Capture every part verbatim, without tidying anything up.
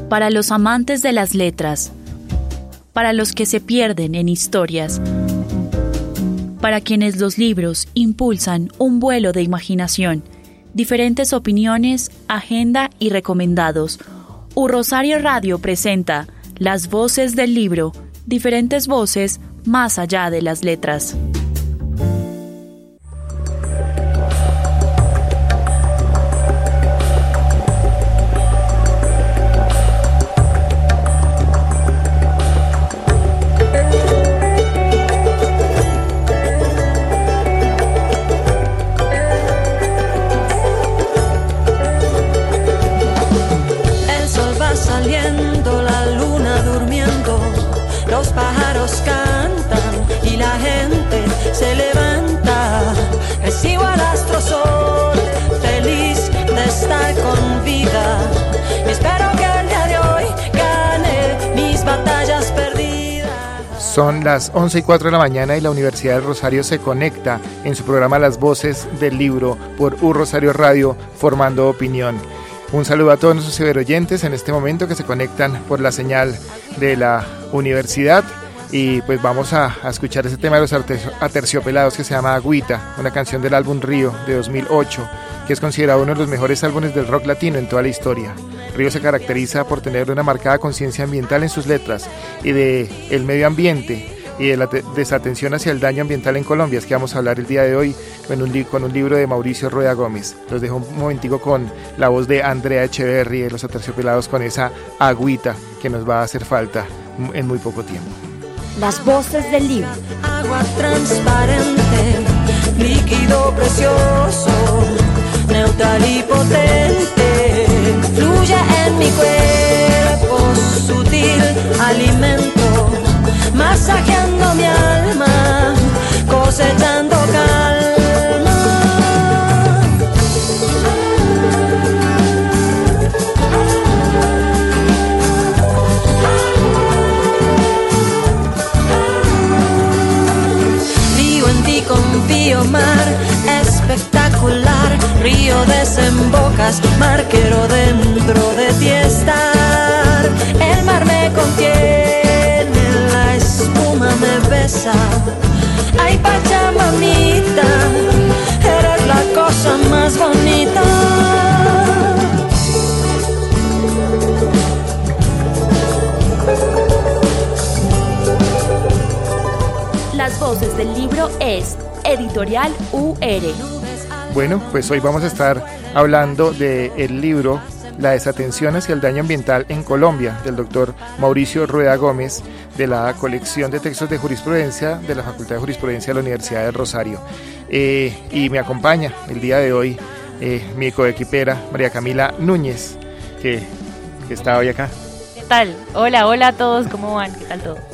para los amantes de las letras, para los que se pierden en historias, para quienes los libros impulsan un vuelo de imaginación, diferentes opiniones, agenda y recomendados. U Rosario Radio presenta Las Voces del Libro, diferentes voces más allá de las letras. Son las once y cuatro de la mañana y la Universidad del Rosario se conecta en su programa Las Voces del Libro por U Rosario Radio, formando opinión. Un saludo a todos nuestros ciberoyentes en este momento que se conectan por la señal de la universidad. Y pues vamos a, a escuchar ese tema de los Aterciopelados que se llama Agüita, una canción del álbum Río de dos mil ocho, que es considerado uno de los mejores álbumes del rock latino en toda la historia. Río se caracteriza por tener una marcada conciencia ambiental en sus letras y de el medio ambiente y de la desatención hacia el daño ambiental en Colombia. Es que vamos a hablar el día de hoy con un, li- con un libro de Mauricio Rueda Gómez. Los dejo un momentico con la voz de Andrea Echeverry de los Aterciopelados con esa agüita que nos va a hacer falta en muy poco tiempo. Las voces del libro. Agua transparente, líquido precioso, neutral y potente, fluye en mi cuerpo, sutil alimento, masajeando mi alma, cosechando calma. Confío, mar espectacular, río desembocas, mar quiero dentro de ti estar. El mar me contiene, la espuma me besa. Ay, Pachamamita, eres la cosa más bonita. Las Voces del Libro es Editorial U R. Bueno, pues hoy vamos a estar hablando del libro La desatención hacia el daño ambiental en Colombia, del doctor Mauricio Rueda Gómez, de la colección de textos de jurisprudencia de la Facultad de Jurisprudencia de la Universidad del Rosario. Eh, y me acompaña el día de hoy eh, mi coequipera María Camila Núñez, que, que está hoy acá. ¿Qué tal? Hola, hola a todos, ¿cómo van? ¿Qué tal todo?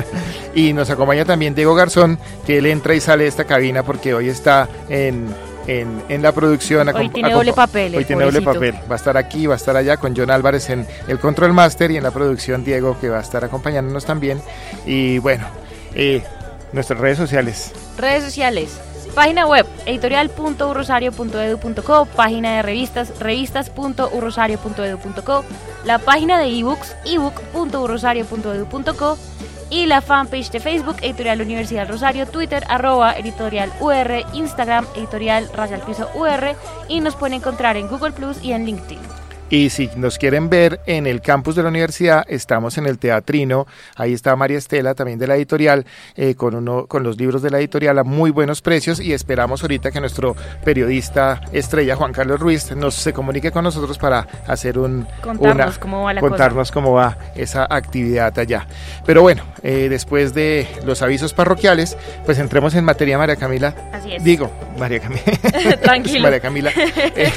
Y nos acompaña también Diego Garzón, que él entra y sale de esta cabina porque hoy está en, en, en la producción. Hoy acom- tiene acom- doble papel. Hoy tiene doble papel. Va a estar aquí, va a estar allá con John Álvarez en el Control Master y en la producción Diego, que va a estar acompañándonos también. Y bueno, eh, nuestras redes sociales. Redes sociales. Página web, editorial punto u rosario punto edu punto co, página de revistas, revistas punto u rosario punto edu punto co, la página de ebooks, ebook punto u rosario punto edu punto co y la fanpage de Facebook, Editorial Universidad Rosario, Twitter, arroba editorial U R, Instagram, editorial rayal piso U R y nos pueden encontrar en Google Plus y en LinkedIn. Y si nos quieren ver en el campus de la universidad, estamos en el Teatrino. Ahí está María Estela, también de la editorial, eh, con uno con los libros de la editorial a muy buenos precios. Y esperamos ahorita que nuestro periodista estrella, Juan Carlos Ruiz, nos se comunique con nosotros para hacer un Contarnos una, cómo va la contarnos cosa. cómo va esa actividad allá. Pero bueno, eh, después de los avisos parroquiales, pues entremos en materia, María Camila. Así es. Digo, María Camila. Tranquilo. María Camila. Eh,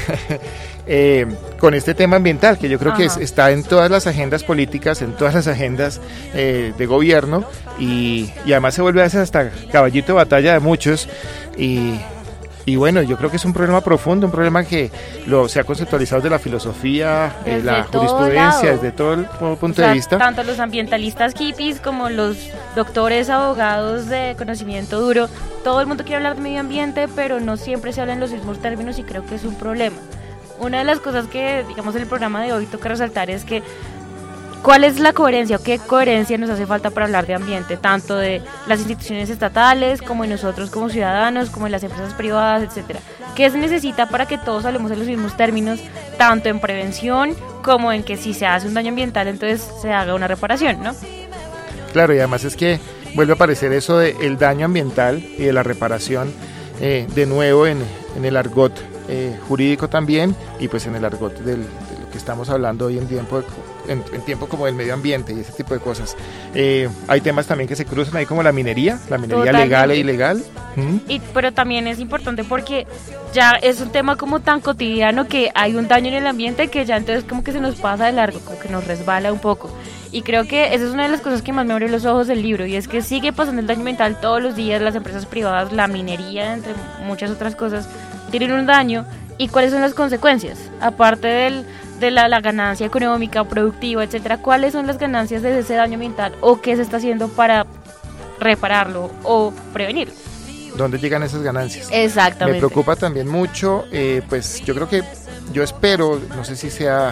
eh, con este tema ambiental, que yo creo Ajá. que es, está en todas las agendas políticas, en todas las agendas eh, de gobierno, y, y además se vuelve a veces hasta caballito de batalla de muchos, y, y bueno, yo creo que es un problema profundo, un problema que lo se ha conceptualizado desde la filosofía, eh, la jurisprudencia, desde todo el punto o sea, de vista. Tanto los ambientalistas hippies como los doctores, abogados de conocimiento duro, todo el mundo quiere hablar de medio ambiente, pero no siempre se habla en los mismos términos y creo que es un problema. Una de las cosas que, digamos, en el programa de hoy toca resaltar es que ¿Cuál es la coherencia o qué coherencia nos hace falta para hablar de ambiente, tanto de las instituciones estatales como en nosotros como ciudadanos, como en las empresas privadas, etcétera? ¿Qué se necesita para que todos hablemos en los mismos términos, tanto en prevención como en que si se hace un daño ambiental, entonces se haga una reparación, ¿no? Claro, y además es que vuelve a aparecer eso del daño ambiental y de la reparación, eh, de nuevo en, en el argot eh, jurídico también, y pues en el argot del, de lo que estamos hablando hoy en tiempo, en, en tiempo como del medio ambiente y ese tipo de cosas. Eh, hay temas también que se cruzan ahí como la minería, la minería Totalmente. legal e ilegal. ¿Mm? Y, pero también es importante porque ya es un tema como tan cotidiano que hay un daño en el ambiente que ya entonces como que se nos pasa de largo, como que nos resbala un poco. Y creo que esa es una de las cosas que más me abrió los ojos del libro, y es que sigue pasando el daño ambiental todos los días. Las empresas privadas, la minería, entre muchas otras cosas, tienen un daño. ¿Y cuáles son las consecuencias? Aparte del, de la, la ganancia económica, productiva, etcétera, ¿cuáles son las ganancias de ese daño ambiental o qué se está haciendo para repararlo o prevenirlo? ¿Dónde llegan esas ganancias? Exactamente. Me preocupa también mucho, eh, pues yo creo que, yo espero, no sé si sea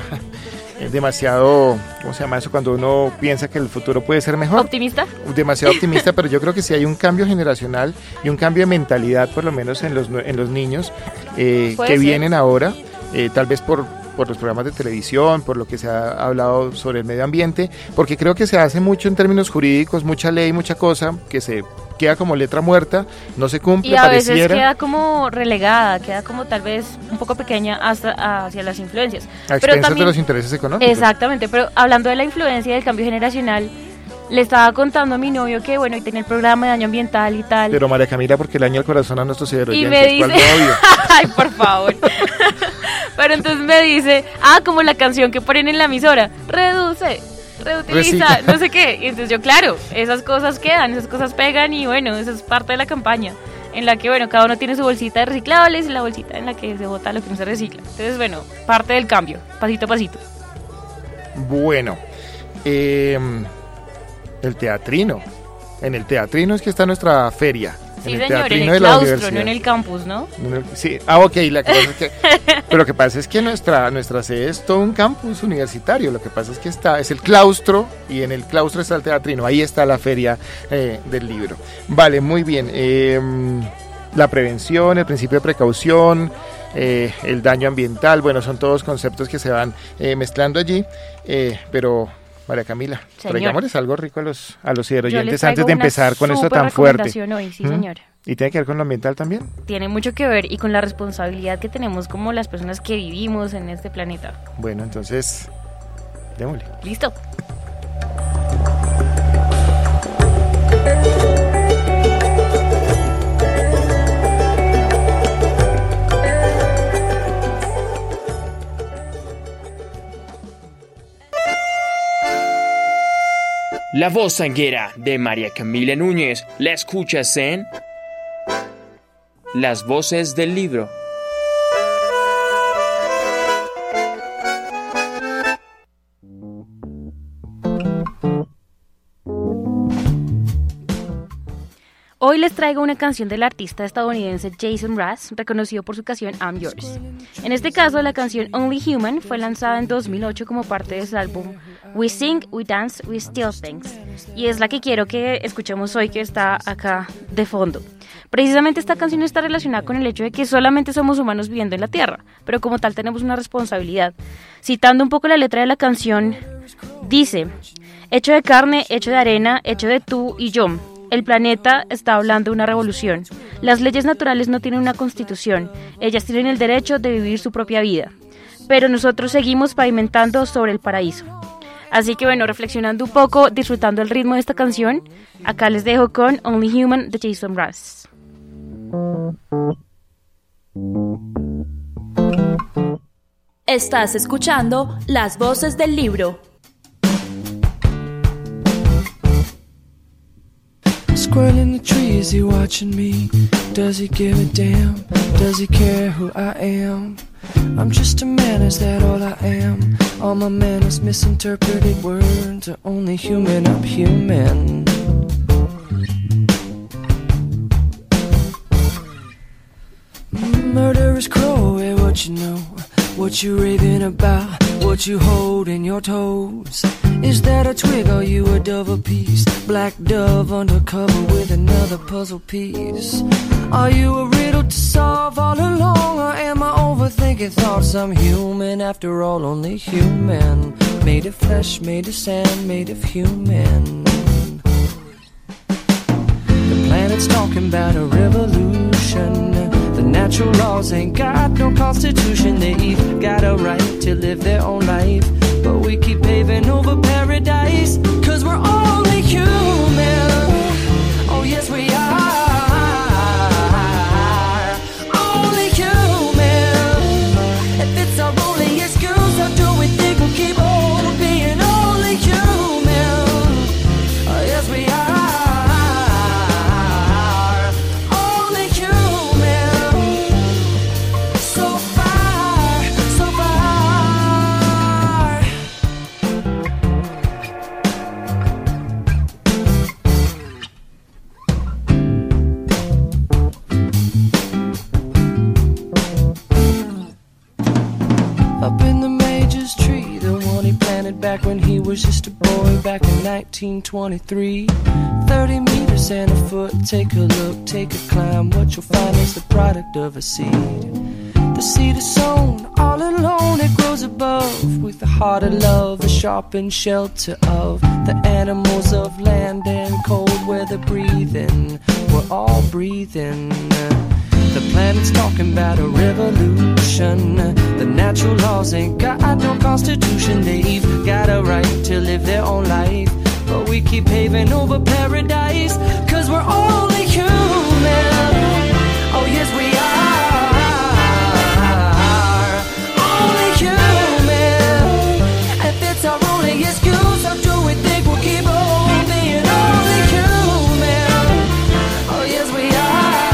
demasiado, ¿cómo se llama eso? Cuando uno piensa que el futuro puede ser mejor. ¿Optimista? Demasiado optimista, pero yo creo que sí hay un cambio generacional y un cambio de mentalidad, por lo menos en los, en los niños eh, que ser. vienen ahora, eh, tal vez por... por los programas de televisión, por lo que se ha hablado sobre el medio ambiente, porque creo que se hace mucho en términos jurídicos, mucha ley, mucha cosa, que se queda como letra muerta, no se cumple, y a pareciera. veces queda como relegada, queda como tal vez un poco pequeña hasta hacia las influencias. A expensas de los intereses económicos. Exactamente, pero hablando de la influencia y del cambio generacional, le estaba contando a mi novio que, bueno, y tenía el programa de daño ambiental y tal. Pero María Camila, porque le daña el corazón a nuestros ciberoyentes. Y me dice, ¿cuál novio? ay, por favor. Pero entonces me dice, ah, como la canción que ponen en la emisora, reduce, reutiliza, Recicla. No sé qué. Y entonces yo, claro, esas cosas quedan, esas cosas pegan y bueno, eso es parte de la campaña. En la que, bueno, cada uno tiene su bolsita de reciclables y la bolsita en la que se bota lo que no se recicla. Entonces, bueno, parte del cambio, pasito a pasito. Bueno, eh... el teatrino. En el teatrino es que está nuestra feria. Sí, en el señor, en el de claustro, no en el campus, ¿no? Sí, ah, ok, la cosa es que, pero lo que pasa es que nuestra, nuestra sede es todo un campus universitario. Lo que pasa es que está, es el claustro, y en el claustro está el teatrino. Ahí está la feria eh, del libro. Vale, muy bien. Eh, la prevención, el principio de precaución, eh, el daño ambiental, bueno, son todos conceptos que se van eh, mezclando allí, eh, pero... María Camila, señor, traigámosles algo rico a los a los ciberoyentes antes de empezar con esto tan fuerte. Hoy, sí, ¿Mm? señor. ¿Y tiene que ver con lo ambiental también? Tiene mucho que ver y con la responsabilidad que tenemos como las personas que vivimos en este planeta. Bueno, entonces, démosle. Listo. La voz sanguera de María Camila Núñez la escuchas en Las Voces del Libro. Hoy les traigo una canción del artista estadounidense Jason Mraz, reconocido por su canción I'm Yours. En este caso, la canción Only Human fue lanzada en dos mil ocho como parte de su álbum We Sing, We Dance, We Steal Things, y es la que quiero que escuchemos hoy, que está acá de fondo. Precisamente esta canción está relacionada con el hecho de que solamente somos humanos viviendo en la Tierra, pero como tal tenemos una responsabilidad. Citando un poco la letra de la canción, dice: hecho de carne, hecho de arena, hecho de tú y yo. El planeta está hablando de una revolución. Las leyes naturales no tienen una constitución. Ellas tienen el derecho de vivir su propia vida. Pero nosotros seguimos pavimentando sobre el paraíso. Así que bueno, reflexionando un poco, disfrutando el ritmo de esta canción, acá les dejo con Only Human de Jason Mraz. Estás escuchando Las Voces del Libro. Squirrel in the tree, is he watching me? Does he give a damn? Does he care who I am? I'm just a man, is that all I am? All my manners, misinterpreted words are only human, I'm human. Murderous crow, hey, what you know? What you raving about? what you hold in your toes? Is that a twig, or you a dove apiece? Black dove undercover with another puzzle piece. Are you a riddle to solve all along, or am I overthinking thoughts? I'm human after all, only human. Made of flesh, made of sand, made of human. The planet's talking about a revolution. The natural laws ain't got no constitution. They've got a right to live their own life, but we keep paving over paradise, cause we're only human. Oh yes we are, only human. If it's our only excuse, how do we think we'll keep on being only human? Oh yes we are. Back when he was just a boy, back in nineteen twenty-three. Thirty meters and a foot, take a look, take a climb. What you'll find is the product of a seed. The seed is sown all alone, it grows above, with the heart of love, the sharpened shelter of the animals of land and cold weather breathing. We're all breathing. The planet's talking about a revolution. The natural laws ain't got no constitution. They've got a right to live their own life, but we keep paving over paradise, cause we're only human. Oh yes we are, only human. If it's our only excuse, how do we think we'll keep on being only human? Oh yes we are.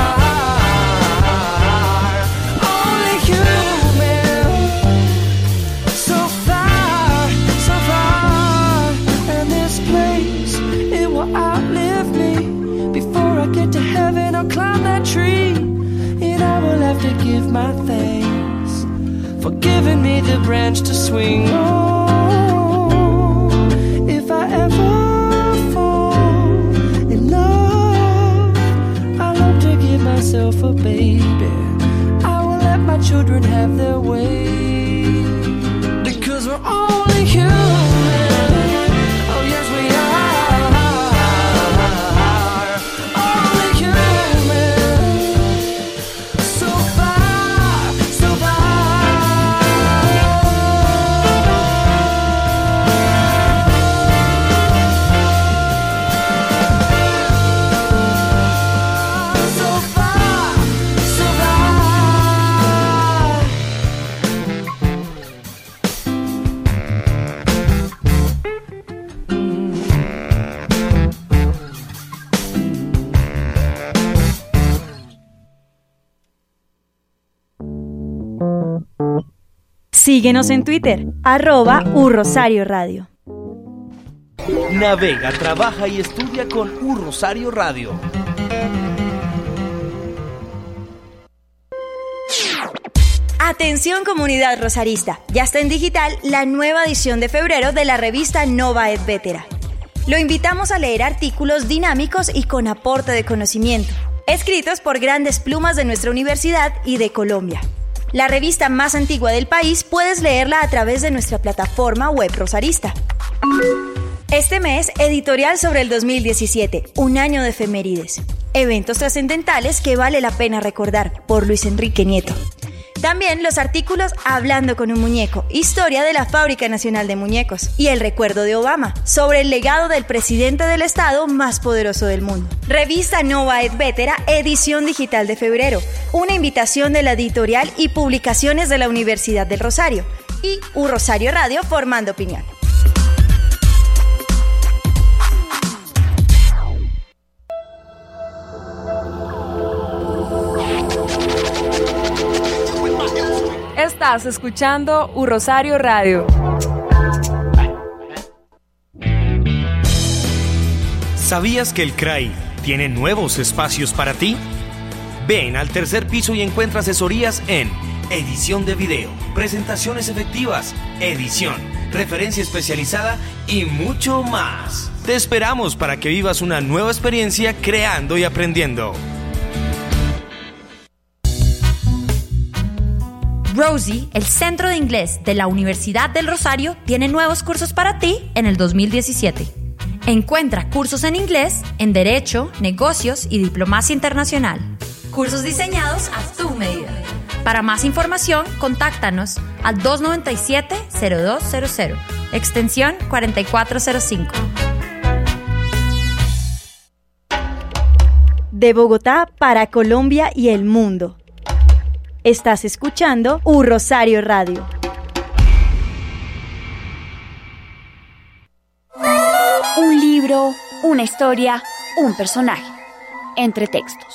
Outlive me before I get to heaven. I'll climb that tree, and I will have to give my thanks for giving me the branch to swing. Oh, if I ever fall in love, I love to give myself a baby. I will let my children have their way, because we're only human. Oh yes we are. Síguenos en Twitter, arroba U Rosario Radio. Navega, trabaja y estudia con U Rosario Radio. Atención comunidad rosarista, ya está en digital la nueva edición de febrero de la revista Nova et Vetera. Lo invitamos a leer artículos dinámicos y con aporte de conocimiento, escritos por grandes plumas de nuestra universidad y de Colombia. La revista más antigua del país, puedes leerla a través de nuestra plataforma web rosarista. Este mes, editorial sobre el dos mil diecisiete, un año de efemérides. Eventos trascendentales que vale la pena recordar, por Luis Enrique Nieto. También los artículos Hablando con un muñeco, historia de la Fábrica Nacional de Muñecos, y El recuerdo de Obama, sobre el legado del presidente del estado más poderoso del mundo. Revista Nova et Vetera, edición digital de febrero, una invitación de la editorial y publicaciones de la Universidad del Rosario, y U Rosario Radio, formando opinión. Estás escuchando U Rosario Radio. ¿Sabías que el C R A I tiene nuevos espacios para ti? Ven al tercer piso y encuentra asesorías en edición de video, presentaciones efectivas, edición, referencia especializada y mucho más. Te esperamos para que vivas una nueva experiencia creando y aprendiendo. Rosie, el Centro de Inglés de la Universidad del Rosario, tiene nuevos cursos para ti en el dos mil diecisiete. Encuentra cursos en inglés, en Derecho, Negocios y Diplomacia Internacional. Cursos diseñados a tu medida. Para más información, contáctanos al dos nueve siete, cero dos cero cero, extensión cuatro cuatro cero cinco. De Bogotá para Colombia y el mundo. Estás escuchando U Rosario Radio. Un libro, una historia, un personaje. Entre textos.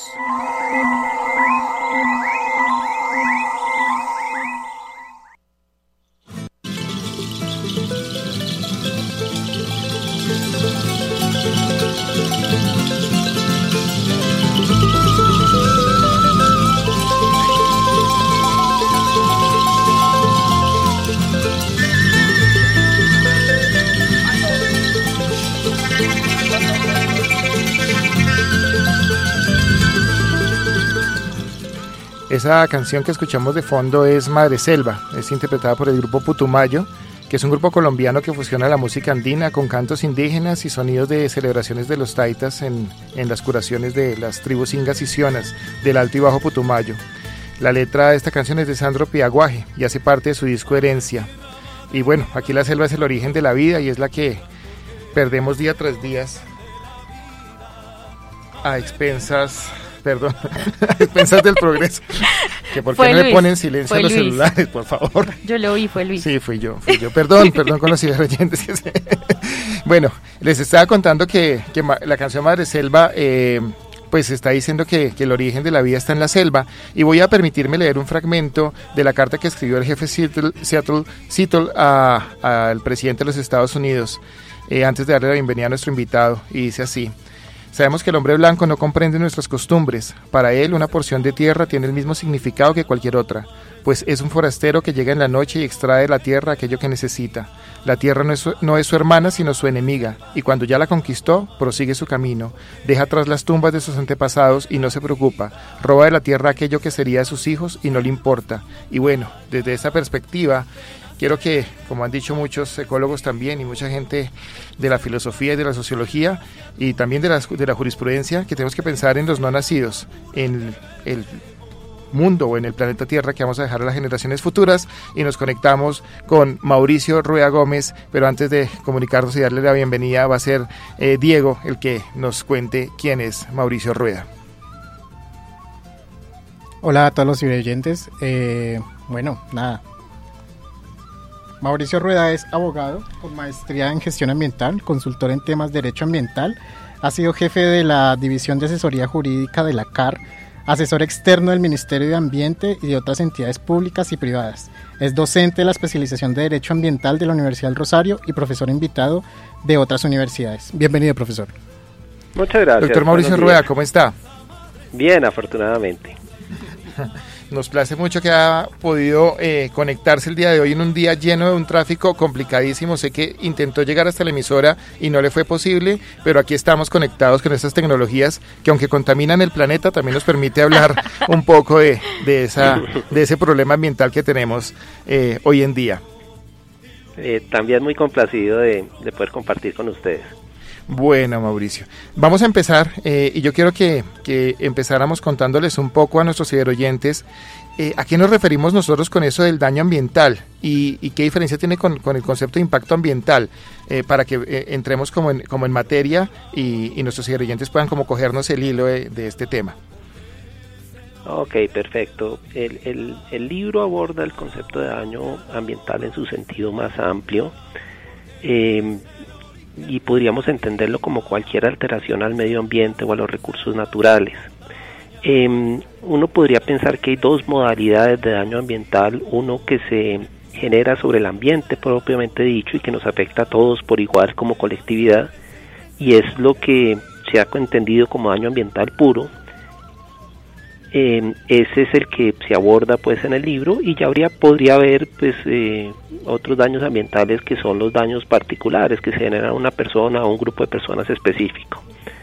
Esa canción que escuchamos de fondo es Madre Selva, es interpretada por el grupo Putumayo, que es un grupo colombiano que fusiona la música andina con cantos indígenas y sonidos de celebraciones de los taitas en, en las curaciones de las tribus ingas y sionas del Alto y Bajo Putumayo. La letra de esta canción es de Sandro Piaguaje y hace parte de su disco Herencia. Y bueno, aquí la selva es el origen de la vida y es la que perdemos día tras día a expensas... Perdón, a expensas del progreso. Que por qué no Luis, le ponen silencio a los Luis. celulares, por favor. Yo lo oí, fue Luis. Sí, fui yo, fui yo. Perdón, perdón con los ciberoyentes. Bueno, les estaba contando que, que la canción Madre Selva, eh, pues está diciendo que, que el origen de la vida está en la selva. Y voy a permitirme leer un fragmento de la carta que escribió el jefe Seattle, Seattle, Seattle al presidente de los Estados Unidos, eh, antes de darle la bienvenida a nuestro invitado. Y dice así: sabemos que el hombre blanco no comprende nuestras costumbres. Para él, una porción de tierra tiene el mismo significado que cualquier otra, pues es un forastero que llega en la noche y extrae de la tierra aquello que necesita. La tierra no es, su, no es su hermana, sino su enemiga, y cuando ya la conquistó, prosigue su camino. Deja atrás las tumbas de sus antepasados y no se preocupa. Roba de la tierra aquello que sería de sus hijos y no le importa. Y bueno, desde esa perspectiva, quiero que, como han dicho muchos ecólogos también y mucha gente de la filosofía y de la sociología y también de la, de la jurisprudencia, que tenemos que pensar en los no nacidos, en el mundo o en el planeta Tierra que vamos a dejar a las generaciones futuras, y nos conectamos con Mauricio Rueda Gómez, pero antes de comunicarnos y darle la bienvenida va a ser eh, Diego el que nos cuente quién es Mauricio Rueda. Hola a todos los oyentes, eh, bueno, nada. Mauricio Rueda es abogado con maestría en gestión ambiental, consultor en temas de derecho ambiental, ha sido jefe de la División de Asesoría Jurídica de la C A R, asesor externo del Ministerio de Ambiente y de otras entidades públicas y privadas. Es docente de la especialización de Derecho Ambiental de la Universidad del Rosario y profesor invitado de otras universidades. Bienvenido, profesor. Muchas gracias. Doctor Mauricio Rueda, ¿cómo está? Bien, afortunadamente. Nos place mucho que haya podido eh, conectarse el día de hoy en un día lleno de un tráfico complicadísimo. Sé que intentó llegar hasta la emisora y no le fue posible, pero aquí estamos conectados con estas tecnologías que, aunque contaminan el planeta, también nos permite hablar un poco de, de, esa, de ese problema ambiental que tenemos eh, hoy en día. Eh, también muy complacido de, de poder compartir con ustedes. Bueno, Mauricio, vamos a empezar eh, y yo quiero que, que empezáramos contándoles un poco a nuestros ciberoyentes eh, a qué nos referimos nosotros con eso del daño ambiental y, y qué diferencia tiene con, con el concepto de impacto ambiental, eh, para que eh, entremos como en, como en materia y, y nuestros ciberoyentes puedan como cogernos el hilo de, de este tema. Ok, perfecto. El, el, el libro aborda el concepto de daño ambiental en su sentido más amplio. Eh, y podríamos entenderlo como cualquier alteración al medio ambiente o a los recursos naturales. Eh, uno podría pensar que hay dos modalidades de daño ambiental, uno que se genera sobre el ambiente propiamente dicho y que nos afecta a todos por igual como colectividad, y es lo que se ha entendido como daño ambiental puro, Eh, ese es el que se aborda pues en el libro, y ya habría podría haber pues eh, otros daños ambientales, que son los daños particulares que se generan a una persona o un grupo de personas específico.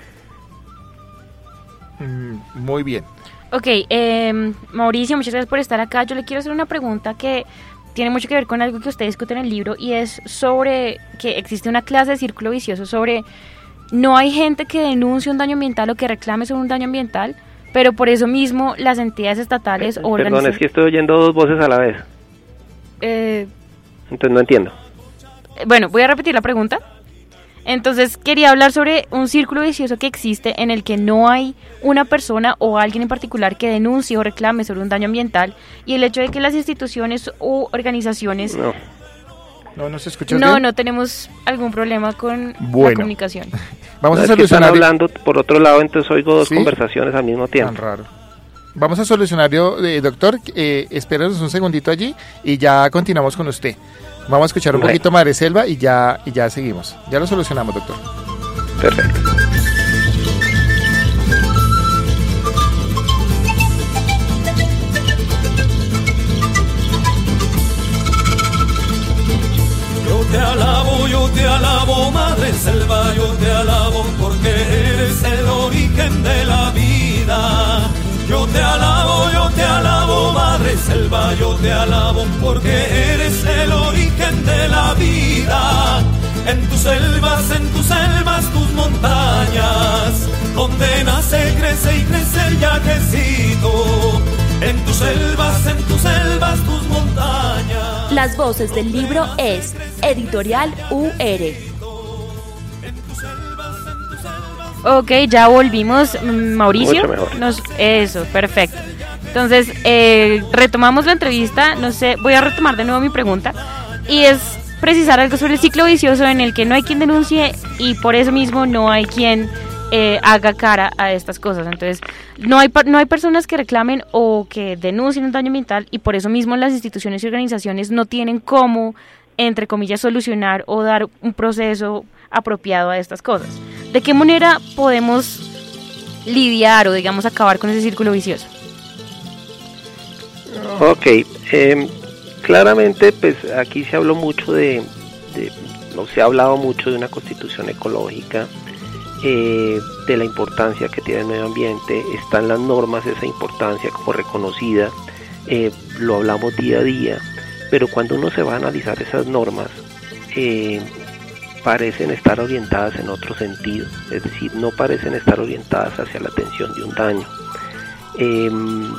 Mm, muy bien. Ok, eh, Mauricio, muchas gracias por estar acá. Yo le quiero hacer una pregunta que tiene mucho que ver con algo que usted discute en el libro, y es sobre que existe una clase de círculo vicioso sobre no hay gente que denuncie un daño ambiental o que reclame sobre un daño ambiental, pero por eso mismo las entidades estatales o Perdón, organizaciones... es que estoy oyendo dos voces a la vez. Eh, Entonces no entiendo. Bueno, voy a repetir la pregunta. Entonces quería hablar sobre un círculo vicioso que existe en el que no hay una persona o alguien en particular que denuncie o reclame sobre un daño ambiental, y el hecho de que las instituciones u organizaciones... No, no, no se escucha No, bien. no tenemos algún problema con bueno. la comunicación. Vamos no, a es que solucionar... están hablando por otro lado, entonces oigo dos ¿Sí? conversaciones al mismo tiempo. Tan raro. Vamos a solucionarlo, eh, doctor, eh, espérenos un segundito allí y ya continuamos con usted. Vamos a escuchar un Bueno. poquito Madre Selva y ya, y ya seguimos. Ya lo solucionamos, doctor. Perfecto. Yo te alabo, yo te alabo, Madre Selva, yo te alabo, porque eres el origen de la vida. Yo te alabo, yo te alabo, Madre Selva, yo te alabo, porque eres el origen de la vida. En tus selvas, en tus selvas, tus montañas, donde nace, crece y crece el yacecito. En tus selvas, en tus selvas, tus montañas. Las voces del libro es Editorial U R. Ok, ya volvimos, mm, Mauricio. Mucho mejor. Nos, eso, perfecto. Entonces, eh, retomamos la entrevista. No sé, voy a retomar de nuevo mi pregunta. Y es precisar algo sobre el ciclo vicioso en el que no hay quien denuncie y por eso mismo no hay quien eh, haga cara a estas cosas. Entonces, no hay, no hay personas que reclamen o que denuncien un daño ambiental, y por eso mismo las instituciones y organizaciones no tienen cómo, entre comillas, solucionar o dar un proceso apropiado a estas cosas. ¿De qué manera podemos lidiar o, digamos, acabar con ese círculo vicioso? Ok, eh, claramente pues aquí se habló mucho de, de no se ha hablado mucho de una constitución ecológica, eh, de la importancia que tiene el medio ambiente. Están las normas, esa importancia como reconocida, eh, lo hablamos día a día, pero cuando uno se va a analizar esas normas, eh, parecen estar orientadas en otro sentido, es decir, no parecen estar orientadas hacia la atención de un daño. Eh,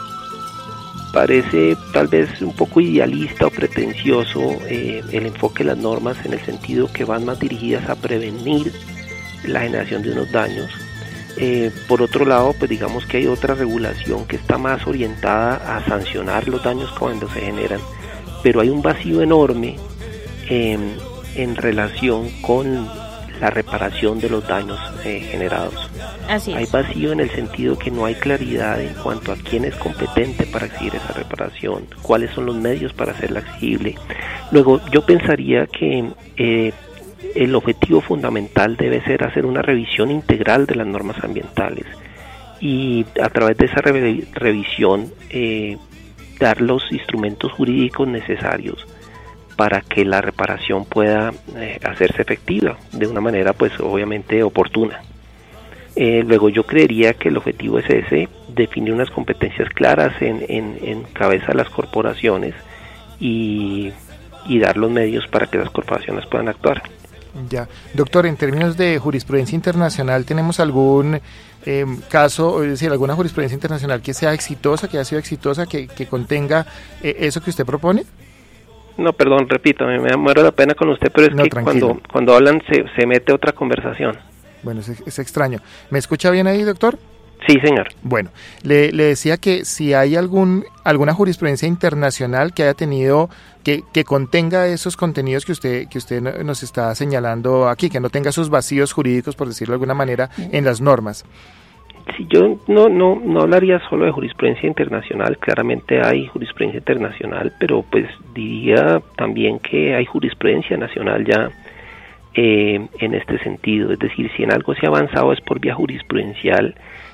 parece tal vez un poco idealista o pretencioso eh, el enfoque de las normas, en el sentido que van más dirigidas a prevenir la generación de unos daños. Eh, por otro lado, pues digamos que hay otra regulación que está más orientada a sancionar los daños cuando se generan, pero hay un vacío enorme eh, en relación con la reparación de los daños eh, generados. Así es. Hay vacío en el sentido que no hay claridad en cuanto a quién es competente para exigir esa reparación, cuáles son los medios para hacerla exigible. Luego, yo pensaría que eh, el objetivo fundamental debe ser hacer una revisión integral de las normas ambientales, y a través de esa re- revisión eh, dar los instrumentos jurídicos necesarios para que la reparación pueda eh, hacerse efectiva de una manera pues obviamente oportuna. Eh, luego yo creería que el objetivo es ese, definir unas competencias claras en, en, en cabeza de las corporaciones y, y dar los medios para que las corporaciones puedan actuar. Ya, doctor, en términos de jurisprudencia internacional, ¿tenemos algún eh, caso, es decir, alguna jurisprudencia internacional que sea exitosa, que haya sido exitosa, que, que contenga eh, eso que usted propone? No, perdón, repito, me, me muero la pena con usted, pero es No, que tranquilo. cuando, cuando hablan se, se mete otra conversación. Bueno, es, es extraño. ¿Me escucha bien ahí, doctor? Sí, señor. Bueno, le, le decía que si hay algún alguna jurisprudencia internacional que haya tenido, que, que contenga esos contenidos que usted que usted nos está señalando aquí, que no tenga esos vacíos jurídicos, por decirlo de alguna manera, en las normas. Sí, yo no, no, no hablaría solo de jurisprudencia internacional, claramente hay jurisprudencia internacional, pero pues diría también que hay jurisprudencia nacional ya eh, en este sentido, es decir, si en algo se ha avanzado es por vía jurisprudencial,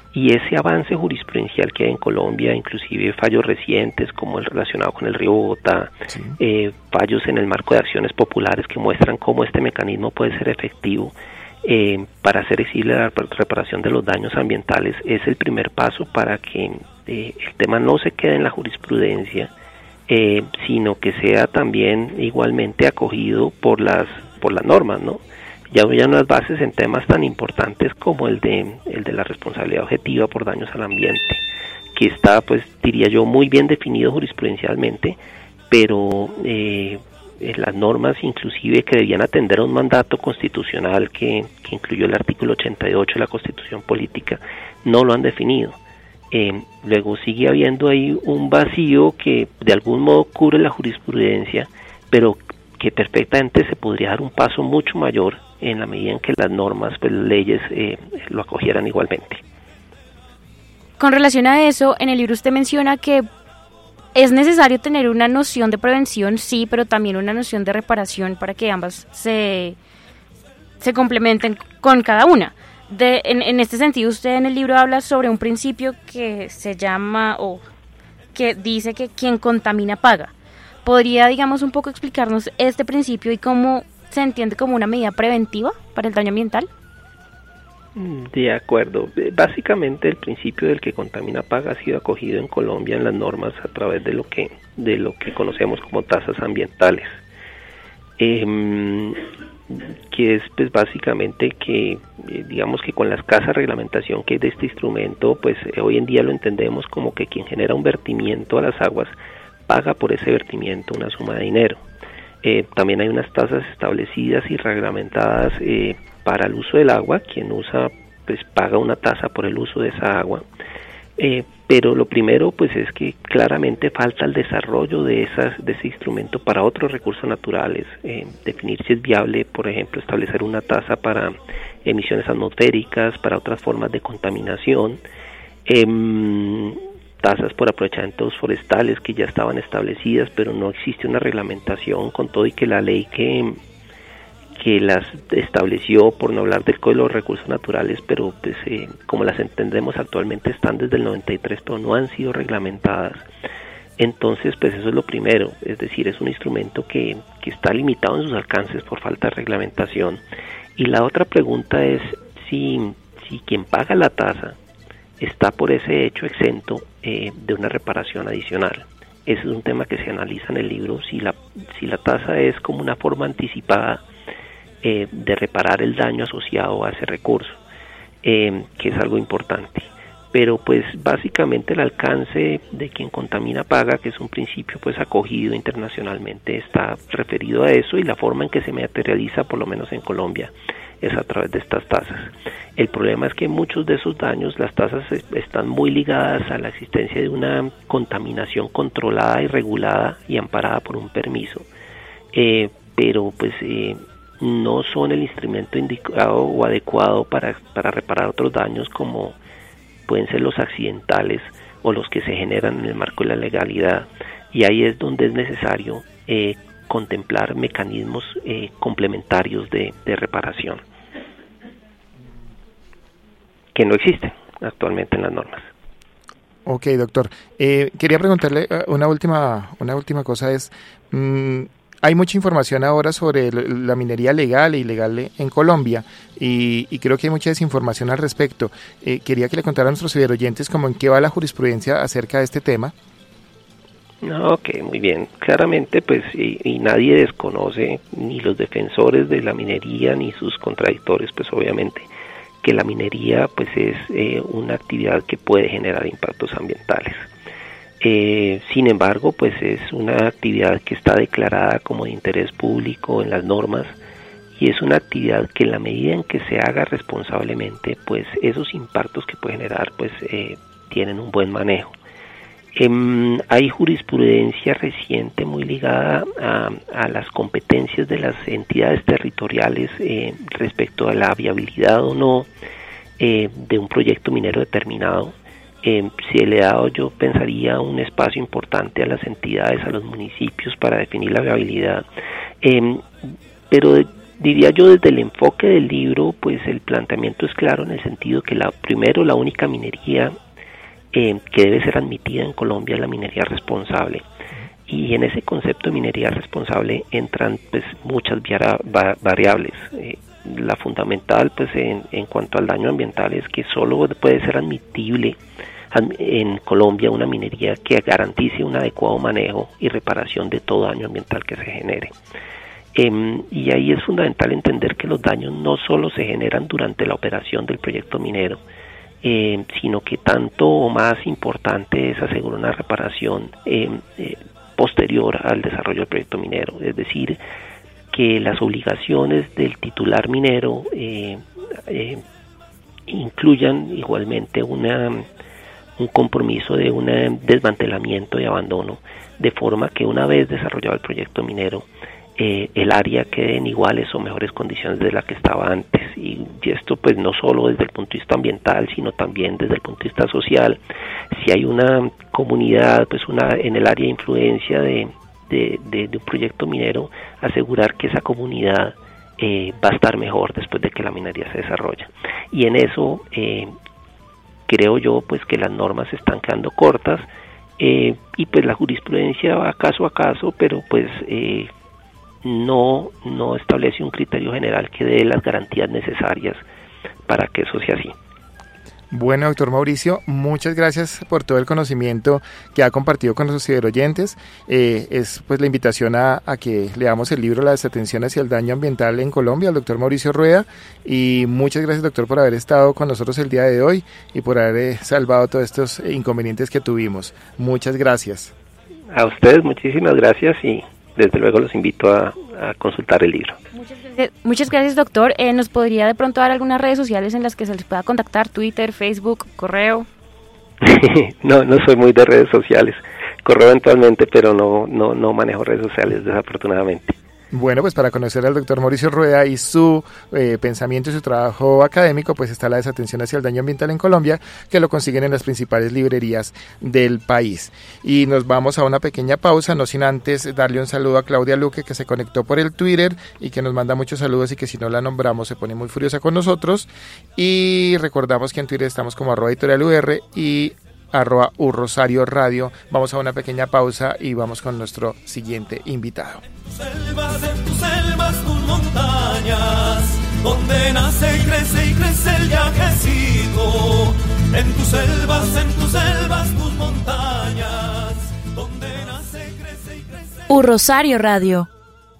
Y ese avance jurisprudencial que hay en Colombia, inclusive fallos recientes como el relacionado con el río Bogotá, sí. eh, fallos en el marco de acciones populares que muestran cómo este mecanismo puede ser efectivo eh, para hacer exigible la reparación de los daños ambientales, es el primer paso para que eh, el tema no se quede en la jurisprudencia, eh, sino que sea también igualmente acogido por las por las normas, ¿no? Ya hay unas bases en temas tan importantes como el de el de la responsabilidad objetiva por daños al ambiente, que está, pues diría yo, muy bien definido jurisprudencialmente, pero eh, las normas inclusive que debían atender a un mandato constitucional que, que incluyó el artículo ochenta y ocho de la Constitución Política, no lo han definido. Eh, luego sigue habiendo ahí un vacío que de algún modo cubre la jurisprudencia, pero que perfectamente se podría dar un paso mucho mayor en la medida en que las normas, pues leyes eh, lo acogieran igualmente. Con relación a eso, en el libro usted menciona que es necesario tener una noción de prevención, sí, pero también una noción de reparación para que ambas se, se complementen con cada una. De, en, en este sentido, usted en el libro habla sobre un principio que se llama, o que dice que quien contamina paga. ¿Podría, digamos, un poco explicarnos este principio y cómo se entiende como una medida preventiva para el daño ambiental? De acuerdo. Básicamente el principio del que contamina paga ha sido acogido en Colombia en las normas a través de lo que de lo que conocemos como tasas ambientales, eh, que es pues básicamente que eh, digamos que con la escasa reglamentación que hay de este instrumento, pues eh, hoy en día lo entendemos como que quien genera un vertimiento a las aguas paga por ese vertimiento una suma de dinero. Eh, también hay unas tasas establecidas y reglamentadas eh, para el uso del agua. Quien usa pues paga una tasa por el uso de esa agua, eh, pero lo primero pues es que claramente falta el desarrollo de esas de ese instrumento para otros recursos naturales, eh, definir si es viable, por ejemplo, establecer una tasa para emisiones atmosféricas, para otras formas de contaminación, eh, tasas por aprovechamientos forestales que ya estaban establecidas, pero no existe una reglamentación, con todo y que la ley que, que las estableció, por no hablar del Código de los Recursos Naturales, pero pues eh, como las entendemos actualmente están desde el noventa y tres, pero no han sido reglamentadas. Entonces pues eso es lo primero, es decir, es un instrumento que, que está limitado en sus alcances por falta de reglamentación. Y la otra pregunta es si, si quien paga la tasa está por ese hecho exento eh, de una reparación adicional. Ese es un tema que se analiza en el libro, si la, si la tasa es como una forma anticipada eh, de reparar el daño asociado a ese recurso, eh, que es algo importante. Pero pues básicamente el alcance de quien contamina paga, que es un principio pues acogido internacionalmente, está referido a eso, y la forma en que se materializa, por lo menos en Colombia, es a través de estas tasas. El problema es que muchos de esos daños, las tasas están muy ligadas a la existencia de una contaminación controlada y regulada y amparada por un permiso, eh, pero pues eh, no son el instrumento indicado o adecuado para, para reparar otros daños, como pueden ser los accidentales o los que se generan en el marco de la legalidad, y ahí es donde es necesario eh, contemplar mecanismos eh, complementarios de, de reparación que no existen actualmente en las normas. Ok, doctor. Eh, quería preguntarle una última, una última cosa es, mmm, hay mucha información ahora sobre la minería legal e ilegal en Colombia, y, y creo que hay mucha desinformación al respecto. Eh, quería que le contara a nuestros oyentes cómo en qué va la jurisprudencia acerca de este tema. Ok, muy bien. Claramente, pues, y, y nadie desconoce, ni los defensores de la minería, ni sus contradictores, pues obviamente, que la minería pues es eh, una actividad que puede generar impactos ambientales. Eh, sin embargo, pues es una actividad que está declarada como de interés público en las normas, y es una actividad que en la medida en que se haga responsablemente, pues esos impactos que puede generar pues eh, tienen un buen manejo. Eh, hay jurisprudencia reciente muy ligada a, a las competencias de las entidades territoriales eh, respecto a la viabilidad o no eh, de un proyecto minero determinado. Eh, si le he dado, yo pensaría, un espacio importante a las entidades, a los municipios para definir la viabilidad, eh, pero diría yo desde el enfoque del libro, pues el planteamiento es claro en el sentido que la primero la única minería eh, que debe ser admitida en Colombia es la minería responsable. Y en ese concepto de minería responsable entran pues muchas viara, va, variables. Eh, la fundamental pues en, en cuanto al daño ambiental es que solo puede ser admitible en Colombia una minería que garantice un adecuado manejo y reparación de todo daño ambiental que se genere. Eh, y ahí es fundamental entender que los daños no solo se generan durante la operación del proyecto minero, eh, sino que tanto o más importante es asegurar una reparación eh, eh, posterior al desarrollo del proyecto minero, es decir, que las obligaciones del titular minero eh, eh, incluyan igualmente una un compromiso de un desmantelamiento y abandono, de forma que una vez desarrollado el proyecto minero, eh, el área quede en iguales o mejores condiciones de la que estaba antes. Y, y esto pues no solo desde el punto de vista ambiental, sino también desde el punto de vista social. Si hay una comunidad pues una en el área de influencia de, de, de, de un proyecto minero, asegurar que esa comunidad eh, va a estar mejor después de que la minería se desarrolla. Y en eso eh, creo yo pues que las normas se están quedando cortas eh, y pues la jurisprudencia va caso a caso, pero pues eh, no no establece un criterio general que dé las garantías necesarias para que eso sea así. Bueno, doctor Mauricio, muchas gracias por todo el conocimiento que ha compartido con nuestros ciberoyentes. Eh, es pues la invitación a, a que leamos el libro La desatención hacia el daño ambiental en Colombia, al doctor Mauricio Rueda, y muchas gracias, doctor, por haber estado con nosotros el día de hoy y por haber eh, salvado todos estos inconvenientes que tuvimos. Muchas gracias. A ustedes muchísimas gracias y desde luego los invito a, a consultar el libro. Muchas gracias, muchas gracias doctor. Eh, ¿Nos podría de pronto dar algunas redes sociales en las que se les pueda contactar? Twitter, Facebook, correo. no, no soy muy de redes sociales. Correo eventualmente, pero no, no, no manejo redes sociales desafortunadamente. Bueno, pues para conocer al doctor Mauricio Rueda y su eh, pensamiento y su trabajo académico, pues está La desatención hacia el daño ambiental en Colombia, que lo consiguen en las principales librerías del país. Y nos vamos a una pequeña pausa, no sin antes darle un saludo a Claudia Luque, que se conectó por el Twitter y que nos manda muchos saludos y que si no la nombramos se pone muy furiosa con nosotros. Y recordamos que en Twitter estamos como arroba editorial U R y arroba U Rosario Radio. Vamos a una pequeña pausa y vamos con nuestro siguiente invitado. Selvas, en tus selvas, tus montañas, donde nace y crece y crece el yajecito. En tus selvas, en tus selvas, tus montañas, donde nace y crece y crece. U Rosario Radio.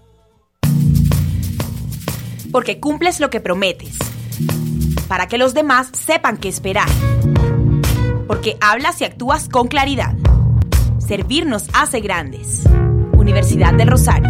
Porque cumples lo que prometes, para que los demás sepan qué esperar. Porque hablas y actúas con claridad. Servir nos hace grandes. Universidad del Rosario.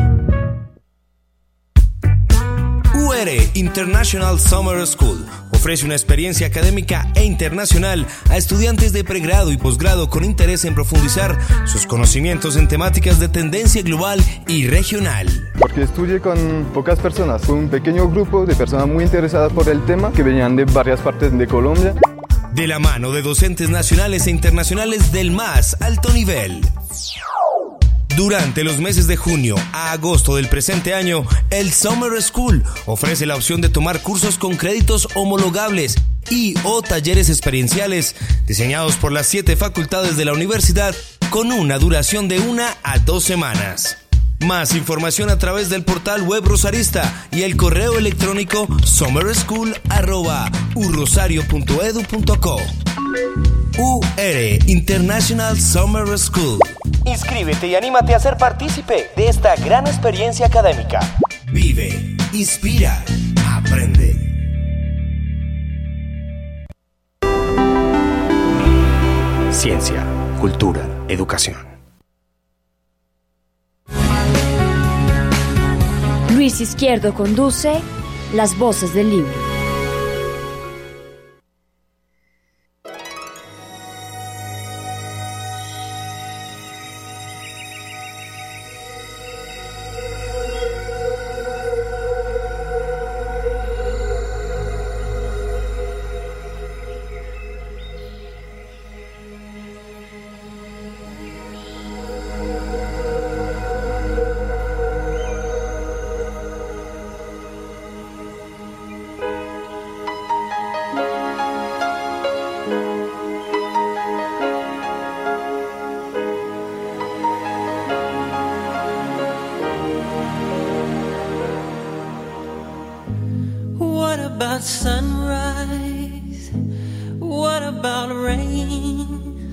U R International Summer School ofrece una experiencia académica e internacional a estudiantes de pregrado y posgrado con interés en profundizar sus conocimientos en temáticas de tendencia global y regional. Porque estudié con pocas personas, fue un pequeño grupo de personas muy interesadas por el tema que venían de varias partes de Colombia. De la mano de docentes nacionales e internacionales del más alto nivel. Durante los meses de junio a agosto del presente año, el Summer School ofrece la opción de tomar cursos con créditos homologables y o talleres experienciales diseñados por las siete facultades de la universidad con una duración de una a dos semanas. Más información a través del portal web rosarista y el correo electrónico summerschool arroba u rosario punto edu punto co. U R International Summer School. Inscríbete y anímate a ser partícipe de esta gran experiencia académica. Vive, inspira, aprende. Ciencia, cultura, educación. Luis Izquierdo conduce Las Voces del Libro. about sunrise? What about rain?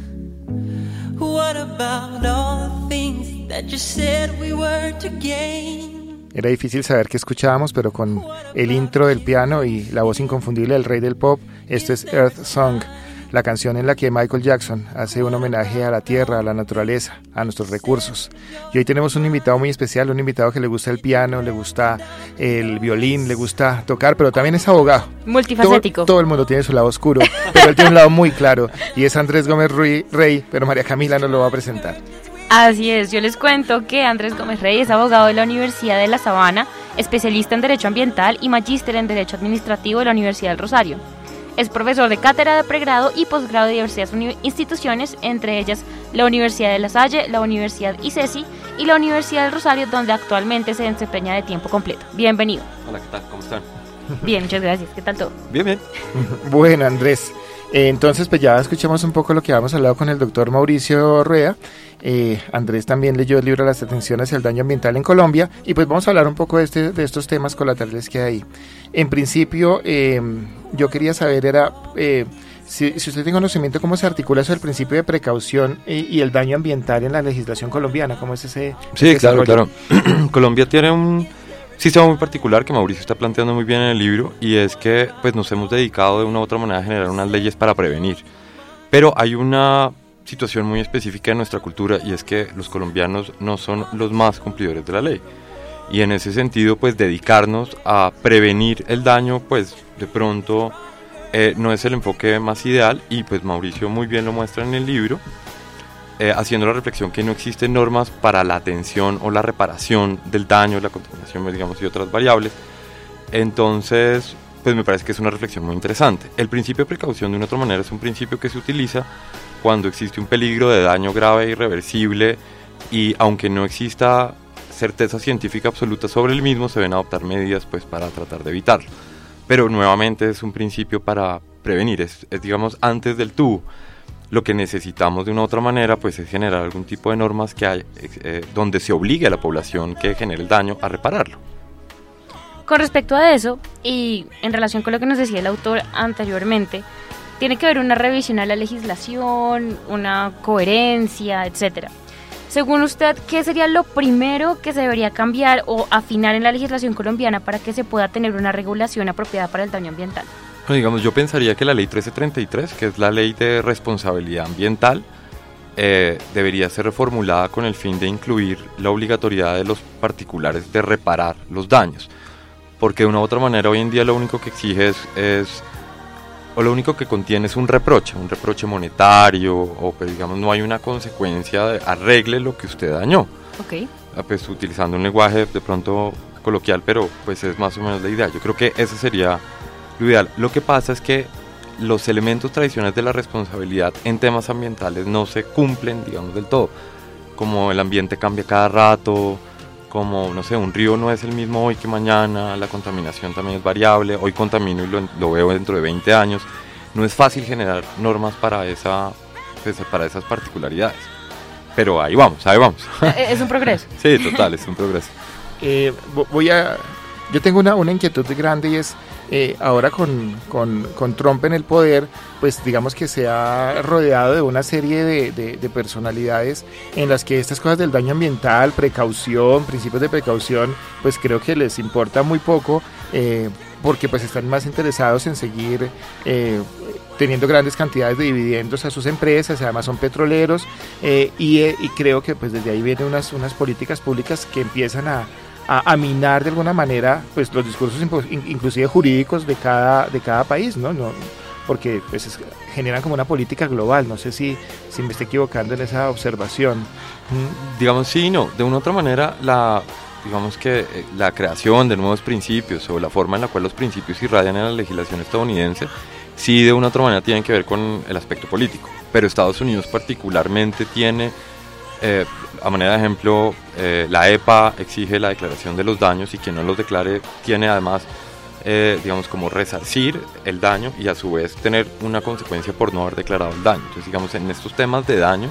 What about all the things that you said we were to gain? Era difícil saber qué escuchábamos, pero con el intro del piano y la voz inconfundible del rey del pop, esto es Earth Song, la canción en la que Michael Jackson hace un homenaje a la tierra, a la naturaleza, a nuestros recursos. Y hoy tenemos un invitado muy especial, un invitado que le gusta el piano, le gusta el violín, le gusta tocar, pero también es abogado. Multifacético. Todo, todo el mundo tiene su lado oscuro, pero él tiene un lado muy claro, y es Andrés Gómez Rey, pero María Camila nos lo va a presentar. Así es, yo les cuento que Andrés Gómez Rey es abogado de la Universidad de La Sabana, especialista en Derecho Ambiental y magíster en Derecho Administrativo de la Universidad del Rosario. Es profesor de cátedra de pregrado y posgrado de diversas uni- instituciones, entre ellas la Universidad de La Salle, la Universidad I C E S I y la Universidad del Rosario, donde actualmente se desempeña de tiempo completo. Bienvenido. Hola, ¿qué tal? ¿Cómo están? Bien, muchas gracias. ¿Qué tal todo? Bien, bien. Bueno, Andrés, eh, entonces pues ya escuchamos un poco lo que habíamos hablado con el doctor Mauricio Rueda. Eh, Andrés también leyó el libro Las atenciones hacia el daño ambiental en Colombia, y pues vamos a hablar un poco de, este, de estos temas colaterales que hay. En principio, eh, yo quería saber era eh, si, si usted tiene conocimiento cómo se articula eso del principio de precaución y, y el daño ambiental en la legislación colombiana, cómo es ese Sí, ese claro, desarrollo? claro. Colombia tiene un sistema muy particular que Mauricio está planteando muy bien en el libro, y es que pues nos hemos dedicado de una u otra manera a generar unas leyes para prevenir. Pero hay una situación muy específica en nuestra cultura, y es que los colombianos no son los más cumplidores de la ley, y en ese sentido pues dedicarnos a prevenir el daño pues de pronto eh, no es el enfoque más ideal, y pues Mauricio muy bien lo muestra en el libro, eh, haciendo la reflexión que no existen normas para la atención o la reparación del daño, la contaminación, digamos, y otras variables. Entonces pues me parece que es una reflexión muy interesante. El principio de precaución, de una otra manera, es un principio que se utiliza cuando existe un peligro de daño grave e irreversible, y aunque no exista certeza científica absoluta sobre el mismo, se deben adoptar medidas pues para tratar de evitarlo. Pero nuevamente es un principio para prevenir, es, es digamos antes del tubo. Lo que necesitamos de una u otra manera pues es generar algún tipo de normas que hay, eh, donde se obligue a la población que genere el daño a repararlo. Con respecto a eso, y en relación con lo que nos decía el autor anteriormente, tiene que haber una revisión a la legislación, una coherencia, etcétera. Según usted, ¿qué sería lo primero que se debería cambiar o afinar en la legislación colombiana para que se pueda tener una regulación apropiada para el daño ambiental? Bueno, digamos, yo pensaría que la ley trece treinta y tres, que es la ley de responsabilidad ambiental, eh, debería ser reformulada con el fin de incluir la obligatoriedad de los particulares de reparar los daños. Porque de una u otra manera hoy en día lo único que exige es, es o lo único que contiene es un reproche, un reproche monetario, o pues, digamos no hay una consecuencia de arregle lo que usted dañó. Okay. Pues utilizando un lenguaje de pronto coloquial, pero pues es más o menos la idea. Yo creo que eso sería lo ideal. Lo que pasa es que los elementos tradicionales de la responsabilidad en temas ambientales no se cumplen, digamos, del todo. Como el ambiente cambia cada rato, como, no sé, un río no es el mismo hoy que mañana, la contaminación también es variable, hoy contamino y lo, lo veo dentro de veinte años. No es fácil generar normas para, esa, pues, para esas particularidades. Pero ahí vamos, ahí vamos. Es un progreso. Sí, total, es un progreso. Eh, voy a, yo tengo una, una inquietud grande, y es, eh, ahora con, con, con Trump en el poder, pues digamos que se ha rodeado de una serie de, de, de personalidades en las que estas cosas del daño ambiental, precaución, principios de precaución, pues creo que les importa muy poco, eh, porque pues están más interesados en seguir eh, teniendo grandes cantidades de dividendos a sus empresas, además son petroleros, eh, y, eh, y creo que pues desde ahí vienen unas, unas políticas públicas que empiezan a a, a minar de alguna manera pues los discursos inclusive jurídicos de cada de cada país, ¿no? no porque pues es, generan como una política global. No sé si, si me estoy equivocando en esa observación. ¿Mm? Digamos sí, no, de una u otra manera la digamos que la creación de nuevos principios o la forma en la cual los principios irradian en la legislación estadounidense sí de una u otra manera tienen que ver con el aspecto político, pero Estados Unidos particularmente tiene Eh, a manera de ejemplo, eh, la E P A exige la declaración de los daños, y quien no los declare tiene además, eh, digamos, como resarcir el daño y a su vez tener una consecuencia por no haber declarado el daño. Entonces, digamos, en estos temas de daño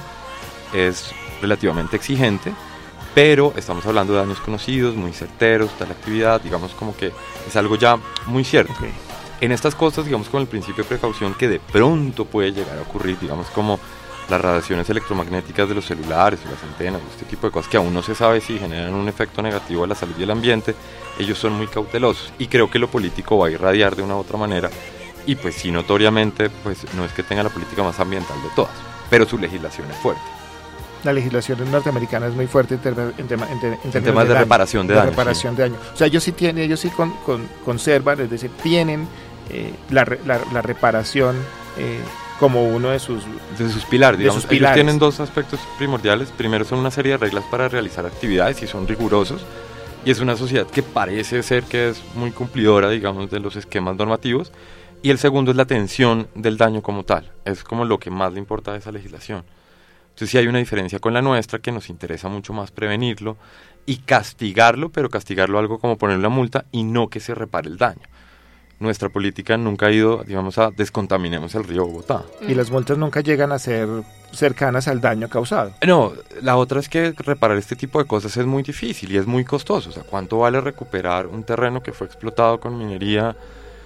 es relativamente exigente, pero estamos hablando de daños conocidos, muy certeros, tal actividad, digamos como que es algo ya muy cierto. Okay. en estas cosas, digamos, con el principio de precaución que de pronto puede llegar a ocurrir, digamos, como las radiaciones electromagnéticas de los celulares y las antenas, este tipo de cosas que aún no se sabe si generan un efecto negativo a la salud y al ambiente, ellos son muy cautelosos y creo que lo político va a irradiar de una u otra manera y pues sí, notoriamente, pues no es que tenga la política más ambiental de todas, pero su legislación es fuerte. La legislación norteamericana es muy fuerte en, term en, tema, en, te en, en temas de, de reparación de, de daño. reparación sí. de daño. O sea, ellos sí tienen, ellos sí con, con, conservan, es decir, tienen eh, la, la, la reparación eh, como uno de sus, de sus pilares. Digamos, sus pilares. Ellos tienen dos aspectos primordiales. Primero son una serie de reglas para realizar actividades y son rigurosos. Y es una sociedad que parece ser que es muy cumplidora, digamos, de los esquemas normativos. Y el segundo es la atención del daño como tal. Es como lo que más le importa a esa legislación. Entonces sí hay una diferencia con la nuestra, que nos interesa mucho más prevenirlo y castigarlo, pero castigarlo algo como poner una multa y no que se repare el daño. Nuestra política nunca ha ido, digamos, a descontaminemos el río Bogotá. Y las multas nunca llegan a ser cercanas al daño causado. No, la otra es que reparar este tipo de cosas es muy difícil y es muy costoso. O sea, ¿cuánto vale recuperar un terreno que fue explotado con minería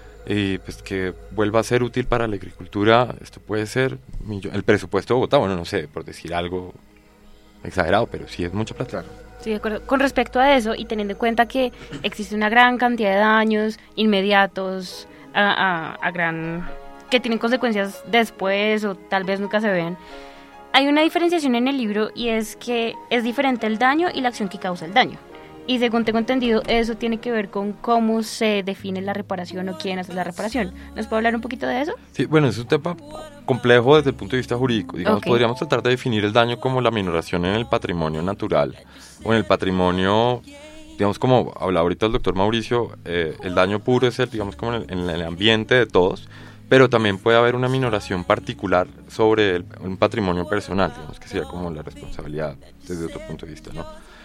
y pues que vuelva a ser útil para la agricultura? Esto puede ser el presupuesto de Bogotá, bueno, no sé, por decir algo exagerado, pero sí es mucha plata. Claro. Sí, de acuerdo. Con respecto a eso y teniendo en cuenta que existe una gran cantidad de daños inmediatos a, a, a gran que tienen consecuencias después o tal vez nunca se ven, hay una diferenciación en el libro y es que es diferente el daño y la acción que causa el daño. Y según tengo entendido, eso tiene que ver con cómo se define la reparación o quién hace la reparación. ¿Nos puede hablar un poquito de eso? Sí, bueno, es un tema complejo desde el punto de vista jurídico. Digamos, okay. Podríamos tratar de definir el daño como la minoración en el patrimonio natural o en el patrimonio, digamos, como hablaba ahorita el doctor Mauricio, eh, el daño puro es el, digamos, como en el, en el ambiente de todos, pero también puede haber una minoración particular sobre el, un patrimonio personal, digamos, que sería como la responsabilidad desde otro punto de vista, ¿no?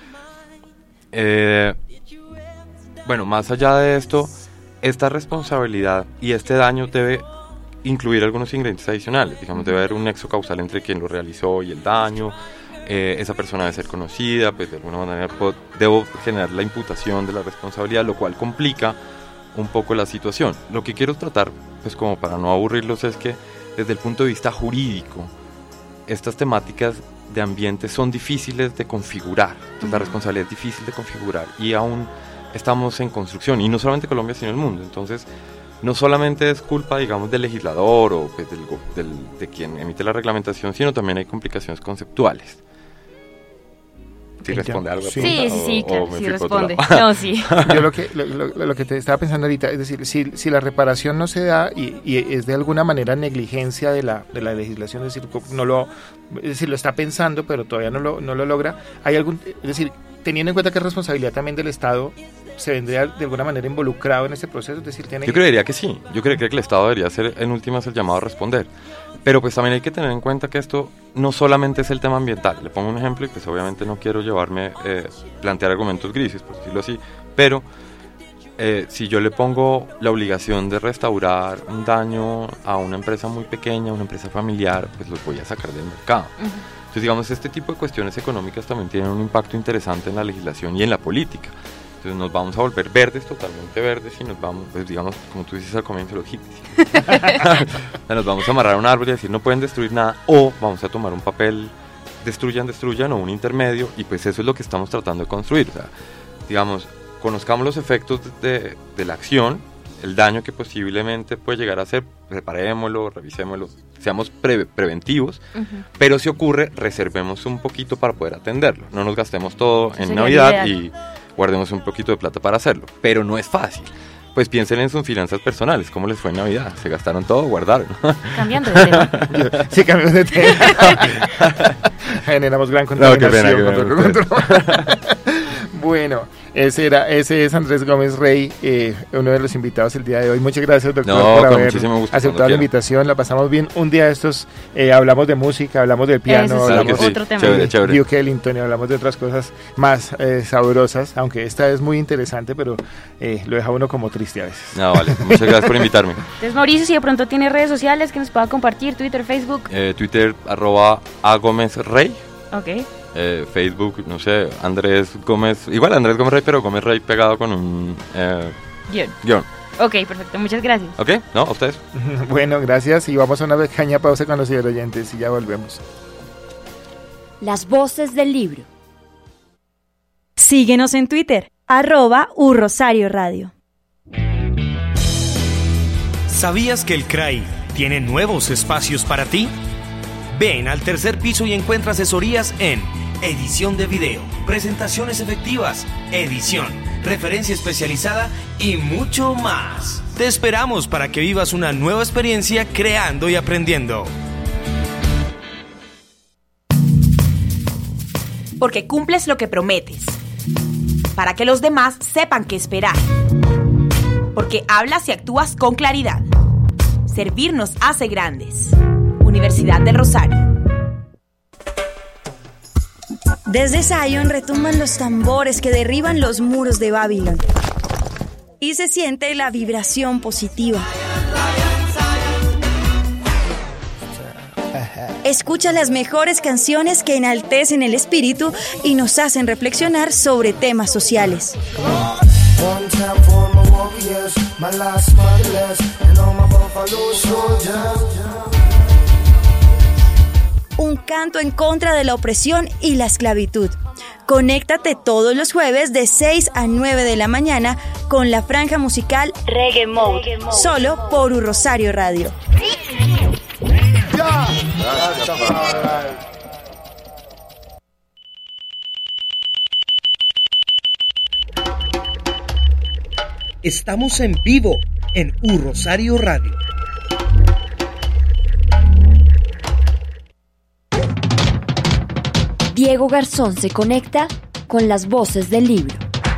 Eh, bueno, más allá de esto, esta responsabilidad y este daño debe incluir algunos ingredientes adicionales. Digamos, debe haber un nexo causal entre quien lo realizó y el daño. Eh, esa persona debe ser conocida, pues de alguna manera puedo, debo generar la imputación de la responsabilidad, lo cual complica un poco la situación. Lo que quiero tratar, pues como para no aburrirlos, es que desde el punto de vista jurídico, estas temáticas de ambiente son difíciles de configurar. Entonces, la responsabilidad es difícil de configurar y aún estamos en construcción, y no solamente Colombia sino el mundo. Entonces no solamente es culpa, digamos, del legislador o pues, del, del, de quien emite la reglamentación, sino también hay complicaciones conceptuales. ¿Sí responde algo? Sí, sí, sí, claro, sí responde. No, sí. Yo lo que, lo, lo, lo que te estaba pensando ahorita, es decir, si, si la reparación no se da y, y es de alguna manera negligencia de la, de la legislación, es decir, no lo, es decir, lo está pensando, pero todavía no lo, no lo logra, hay algún, es decir, teniendo en cuenta que es responsabilidad también del Estado, ¿se vendría de alguna manera involucrado en este proceso? Es decir, tiene Yo creería que sí, yo creería que el Estado debería ser en últimas el llamado a responder. Pero pues también hay que tener en cuenta que esto no solamente es el tema ambiental. Le pongo un ejemplo y pues obviamente no quiero llevarme, eh, plantear argumentos grises, por decirlo así, pero eh, si yo le pongo la obligación de restaurar un daño a una empresa muy pequeña, una empresa familiar, pues los voy a sacar del mercado. Uh-huh. Entonces, digamos, este tipo de cuestiones económicas también tienen un impacto interesante en la legislación y en la política. Entonces nos vamos a volver verdes, totalmente verdes, y nos vamos, pues digamos, como tú dices al comienzo, los hippies. Nos vamos a amarrar a un árbol y decir no pueden destruir nada, o vamos a tomar un papel, destruyan, destruyan, o un intermedio, y pues eso es lo que estamos tratando de construir. O sea, digamos, conozcamos los efectos de, de, de la acción, el daño que posiblemente puede llegar a hacer, preparémoslo, revisémoslo, seamos pre preventivos, uh-huh. Pero si ocurre, reservemos un poquito para poder atenderlo, no nos gastemos todo en Navidad y guardemos un poquito de plata para hacerlo, pero no es fácil. Pues piensen en sus finanzas personales, ¿cómo les fue en Navidad? ¿Se gastaron todo? ¿Guardaron? Cambiando de tema. Sí, cambiamos de tema. Generamos gran contaminación. No, qué pena, qué pena. Bueno, ese era, ese es Andrés Gómez Rey, eh, uno de los invitados el día de hoy. Muchas gracias, doctor, no, por haber gusto, aceptado la invitación. La pasamos bien. Un día de estos eh, hablamos de música, hablamos del piano, Eso, hablamos sí, otro tema. Chévere, chévere. de Duke Ellington y hablamos de otras cosas más eh, sabrosas, aunque esta es muy interesante, pero eh, lo deja uno como triste a veces. No, vale. Muchas gracias por invitarme. Entonces, Mauricio, si de pronto tiene redes sociales que nos pueda compartir, Twitter, Facebook. Eh, Twitter, arroba a Gómez Rey. Ok. Eh, Facebook, no sé, Andrés Gómez, igual Andrés Gómez Rey, pero Gómez Rey pegado con un eh, guión. guión. Ok, perfecto, muchas gracias. Ok, no, a ustedes. Bueno, gracias y vamos a una pequeña pausa con los ciberoyentes y ya volvemos. Las voces del libro. Síguenos en Twitter, arroba U Rosario Radio. ¿Sabías que el C R A I tiene nuevos espacios para ti? Ven al tercer piso y encuentra asesorías en edición de video, presentaciones efectivas, edición, referencia especializada y mucho más. Te esperamos para que vivas una nueva experiencia creando y aprendiendo. Porque cumples lo que prometes. Para que los demás sepan qué esperar. Porque hablas y actúas con claridad. Servir nos hace grandes. Universidad del Rosario. Desde Zion retumban los tambores que derriban los muros de Babilón. Y se siente la vibración positiva. Escucha las mejores canciones que enaltecen el espíritu y nos hacen reflexionar sobre temas sociales. Un canto en contra de la opresión y la esclavitud. Conéctate todos los jueves de seis a nueve de la mañana con la franja musical Reggae Mode, solo por U Rosario Radio. Estamos en vivo en U Rosario Radio. Diego Garzón se conecta con las voces del libro.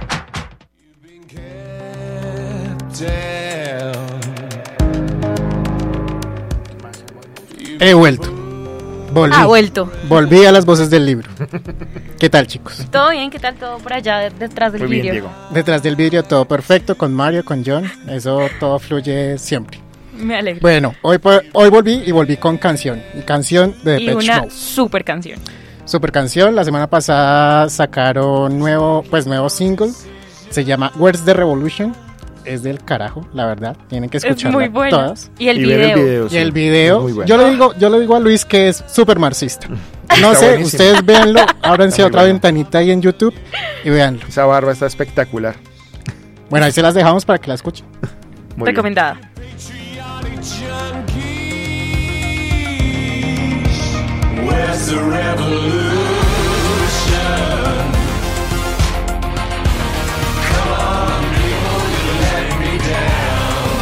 He vuelto. Volví. Ah, vuelto. Volví a las voces del libro. ¿Qué tal, chicos? ¿Todo bien? ¿Qué tal todo por allá de- detrás del Muy bien, vidrio? Diego. Detrás del vidrio todo perfecto, con Mario, con John. Eso todo fluye siempre. Me alegro. Bueno, hoy, po- hoy volví y volví con canción. Y canción de Y Depeche una Mode. super canción. Super canción. La semana pasada sacaron nuevo, pues nuevo single. Se llama Where's the Revolution. Es del carajo, la verdad. Tienen que Es escucharla muy buena. todas. Y el Y ver el video. video, Y sí. el video. Es muy bueno. Yo le digo, yo le digo a Luis que es súper marxista. No Está sé, buenísimo. ustedes véanlo, ábranse Está muy otra bueno. ventanita ahí en YouTube y véanlo. Esa barba está espectacular. Bueno, ahí se las dejamos para que la escuchen. Muy bien. Recomendada. Where's the revolution? Come on, people, you're letting me down.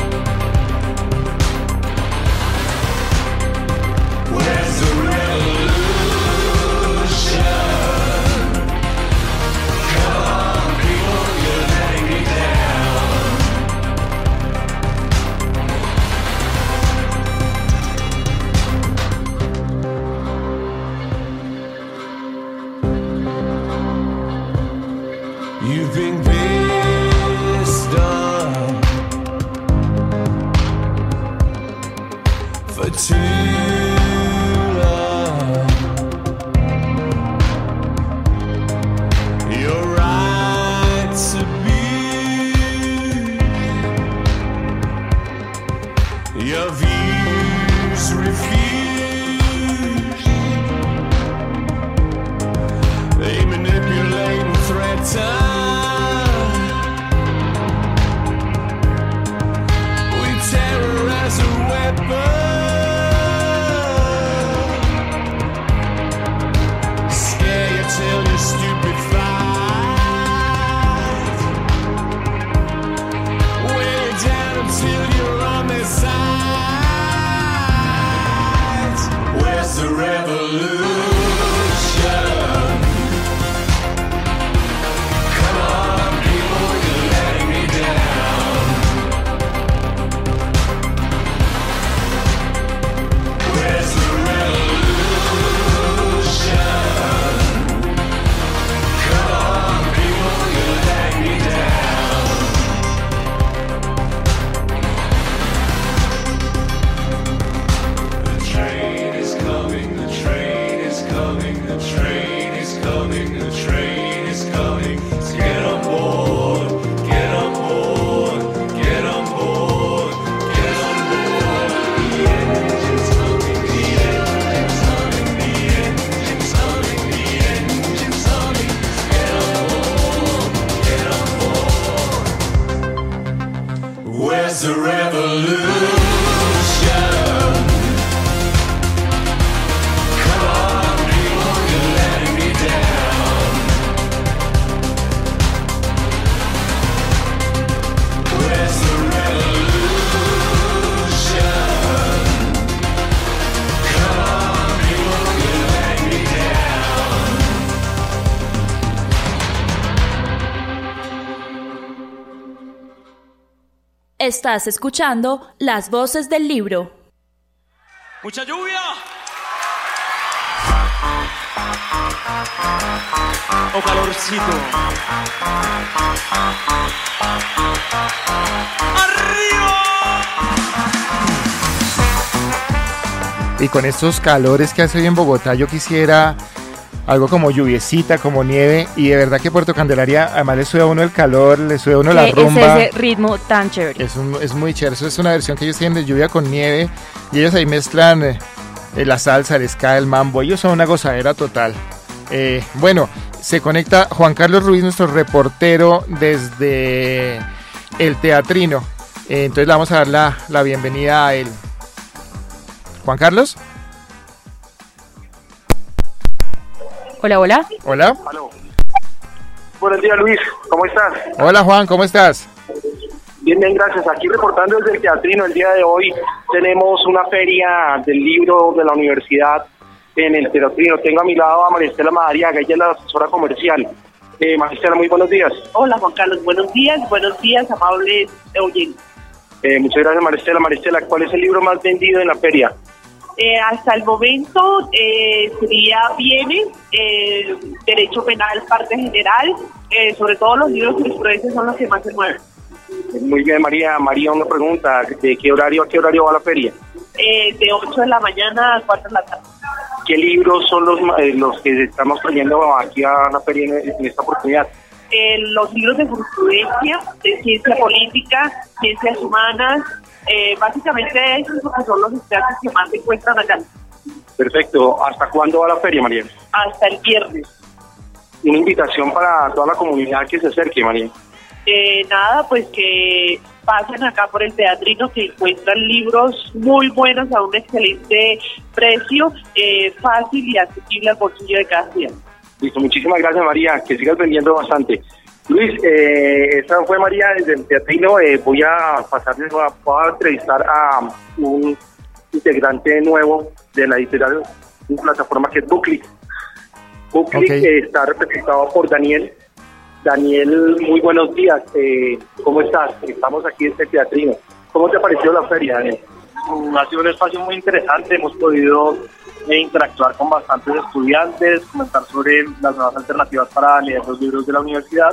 Where's the revolution? Come on, people, you're letting me down. You've been pissed on for too long. Your right to be, your views refused. They manipulate and threaten. We terror as a weapon. Scare you till you're stupefied. Weigh you down until you're on their side. Where's the revolution? Where's the revolution? Come on, people, you're letting me down. Where's the revolution? Come on, people, you're letting me down. Estás escuchando Las Voces del Libro. ¡Mucha lluvia! ¡O calorcito! Y con estos calores que hace hoy en Bogotá, yo quisiera algo como lluviecita, como nieve, y de verdad que Puerto Candelaria, además le sube a uno el calor, le sube a uno la rumba. Es ese ritmo tan chévere. Es, un, es muy chévere, eso es una versión que ellos tienen de lluvia con nieve, y ellos ahí mezclan eh, la salsa, el ska, el mambo, ellos son una gozadera total. Eh, bueno, se conecta Juan Carlos Ruiz, nuestro reportero desde el Teatrino, eh, entonces le vamos a dar la, la bienvenida a él. Juan Carlos. Hola, hola. Hola. Aló. Buenos días, Luis. ¿Cómo estás? Hola, Juan. ¿Cómo estás? Bien, bien, gracias. Aquí reportando desde el Teatrino. El día de hoy tenemos una feria del libro de la universidad en el Teatrino. Tengo a mi lado a María Estela Madariaga, ella es la asesora comercial. Eh, María Estela, muy buenos días. Hola, Juan Carlos. Buenos días. Buenos días, amables oyentes. Eh, muchas gracias, María Estela. María Estela, ¿cuál es el libro más vendido en la feria? Eh, hasta el momento eh, sería bienes, eh, derecho penal, parte general, eh, sobre todo los libros de jurisprudencia son los que más se mueven. Muy bien, María. María, una pregunta, ¿de qué horario a qué horario va la feria? Eh, de ocho de la mañana a cuatro de la tarde. ¿Qué libros son los, eh, los que estamos trayendo aquí a la feria en, en esta oportunidad? Eh, los libros de jurisprudencia, de ciencia política, ciencias humanas, eh, básicamente esos son los estudiantes que más se encuentran acá. Perfecto. ¿Hasta cuándo va la feria, María? Hasta el viernes. Una invitación para toda la comunidad que se acerque, María. Eh, nada, pues que pasen acá por el Teatrino, que encuentran libros muy buenos a un excelente precio, eh, fácil y accesible al bolsillo de cada día. Listo, muchísimas gracias, María, que sigas vendiendo bastante. Luis, eh, esta fue María desde el Teatrino. Eh, voy a pasarles, voy a, voy a entrevistar a un integrante nuevo de la editorial, una plataforma que es Bookly. Bookly okay. eh, está representado por Daniel. Daniel, muy buenos días. Eh, ¿Cómo estás? Estamos aquí en este Teatrino. ¿Cómo te ha parecido la feria, Daniel? Um, ha sido un espacio muy interesante. Hemos podido eh, interactuar con bastantes estudiantes, comentar sobre las nuevas alternativas para leer los libros de la universidad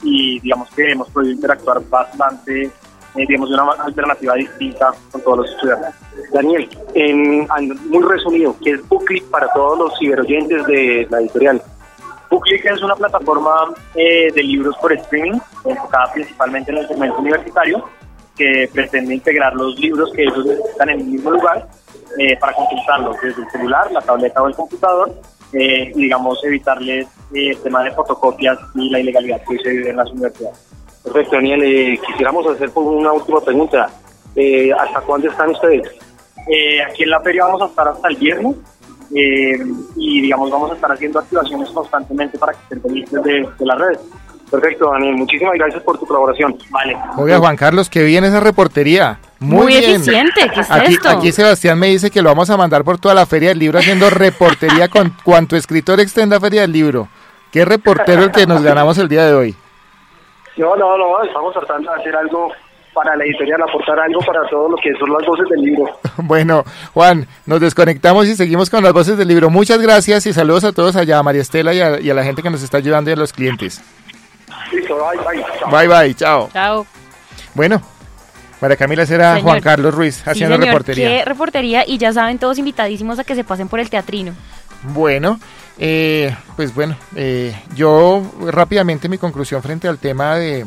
y digamos que hemos podido interactuar bastante, eh, digamos, de una alternativa distinta con todos los estudiantes. Daniel, en, en, muy resumido, ¿qué es Bookly para todos los ciberoyentes de la editorial? Bookly es una plataforma eh, de libros por streaming, enfocada principalmente en el segmento universitario, que pretende integrar los libros que ellos necesitan en el mismo lugar eh, para consultarlos desde el celular, la tableta o el computador, eh, y digamos evitarles eh, el tema de fotocopias y la ilegalidad que hoy se vive en las universidades. Perfecto, Daniel. Eh, quisiéramos hacer una última pregunta. Eh, ¿Hasta cuándo están ustedes? Eh, aquí en la feria vamos a estar hasta el viernes. Eh, y digamos vamos a estar haciendo activaciones constantemente para que estén pendientes de, de las redes. Perfecto, Daniel, muchísimas gracias por tu colaboración. Vale. Oiga, Juan Carlos, qué bien esa reportería. Muy, Muy bien. eficiente, ¿qué es aquí, esto? Aquí Sebastián me dice que lo vamos a mandar por toda la Feria del Libro haciendo reportería con cuanto escritor extenda Feria del Libro. Qué reportero el que nos ganamos el día de hoy. No, no, no, estamos tratando de hacer algo para la editorial, aportar algo para todo lo que son las voces del libro. Bueno, Juan, nos desconectamos y seguimos con las voces del libro. Muchas gracias y saludos a todos allá, a María Estela y a, y a la gente que nos está ayudando y a los clientes. Listo, bye, bye. Chao. Bye, bye, chao. Chao. Bueno, María Camila, será Señor. Juan Carlos Ruiz haciendo sí, señor, reportería. Qué reportería, y ya saben todos invitadísimos a que se pasen por el Teatrino. Bueno, eh, pues bueno, eh, yo rápidamente mi conclusión frente al tema de...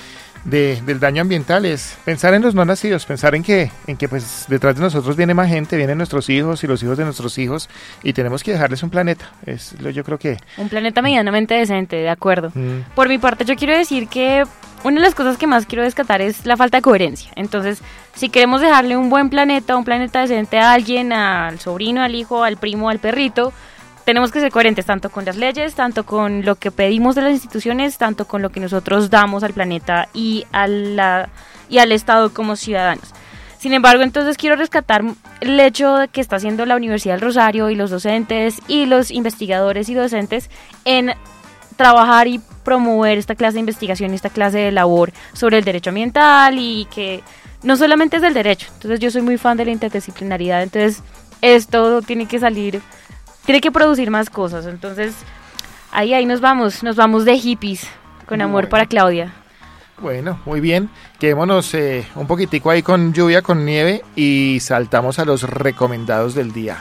De, del daño ambiental es pensar en los no nacidos, pensar en que, en que pues detrás de nosotros viene más gente, vienen nuestros hijos y los hijos de nuestros hijos y tenemos que dejarles un planeta, es lo yo creo que... Un planeta medianamente decente, de acuerdo. Mm. Por mi parte yo quiero decir que una de las cosas que más quiero rescatar es la falta de coherencia. Entonces, si queremos dejarle un buen planeta, un planeta decente a alguien, al sobrino, al hijo, al primo, al perrito, tenemos que ser coherentes tanto con las leyes, tanto con lo que pedimos de las instituciones, tanto con lo que nosotros damos al planeta y, a la, y al Estado como ciudadanos. Sin embargo, entonces quiero rescatar el hecho de que está haciendo la Universidad del Rosario y los docentes y los investigadores y docentes en trabajar y promover esta clase de investigación y esta clase de labor sobre el derecho ambiental, y que no solamente es del derecho. Entonces yo soy muy fan de la interdisciplinaridad, entonces esto tiene que salir, tiene que producir más cosas. Entonces ahí, ahí nos vamos, nos vamos de hippies, con amor bueno. para Claudia. Bueno, muy bien, quedémonos eh, un poquitico ahí con lluvia, con nieve, y saltamos a los recomendados del día.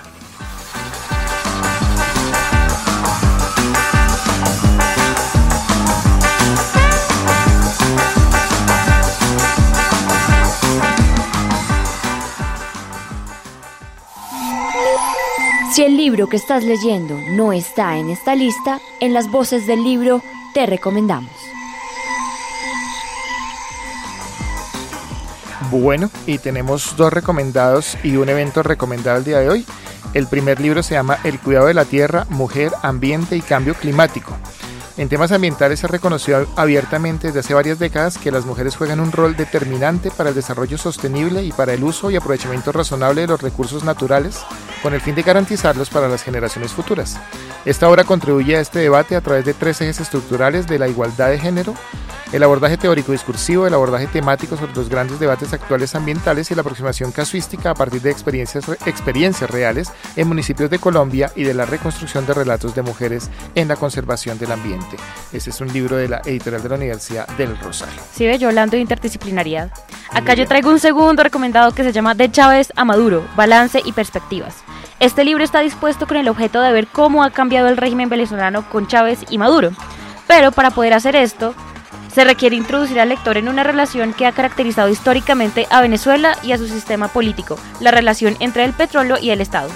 Si el libro que estás leyendo no está en esta lista, en las voces del libro te recomendamos. Bueno, y tenemos dos recomendados y un evento recomendado el día de hoy. El primer libro se llama El cuidado de la tierra, mujer, ambiente y cambio climático. En temas ambientales se ha reconocido abiertamente desde hace varias décadas que las mujeres juegan un rol determinante para el desarrollo sostenible y para el uso y aprovechamiento razonable de los recursos naturales, con el fin de garantizarlos para las generaciones futuras. Esta obra contribuye a este debate a través de tres ejes estructurales de la igualdad de género, el abordaje teórico-discursivo, el abordaje temático sobre los grandes debates actuales ambientales y la aproximación casuística a partir de experiencias, experiencias reales en municipios de Colombia y de la reconstrucción de relatos de mujeres en la conservación del ambiente. Este es un libro de la editorial de la Universidad del Rosario. Sí, ve, yo hablando de interdisciplinariedad. Acá yo traigo un segundo recomendado que se llama De Chávez a Maduro, Balance y Perspectivas. Este libro está dispuesto con el objeto de ver cómo ha cambiado el régimen venezolano con Chávez y Maduro. Pero para poder hacer esto, se requiere introducir al lector en una relación que ha caracterizado históricamente a Venezuela y a su sistema político, la relación entre el petróleo y el Estado.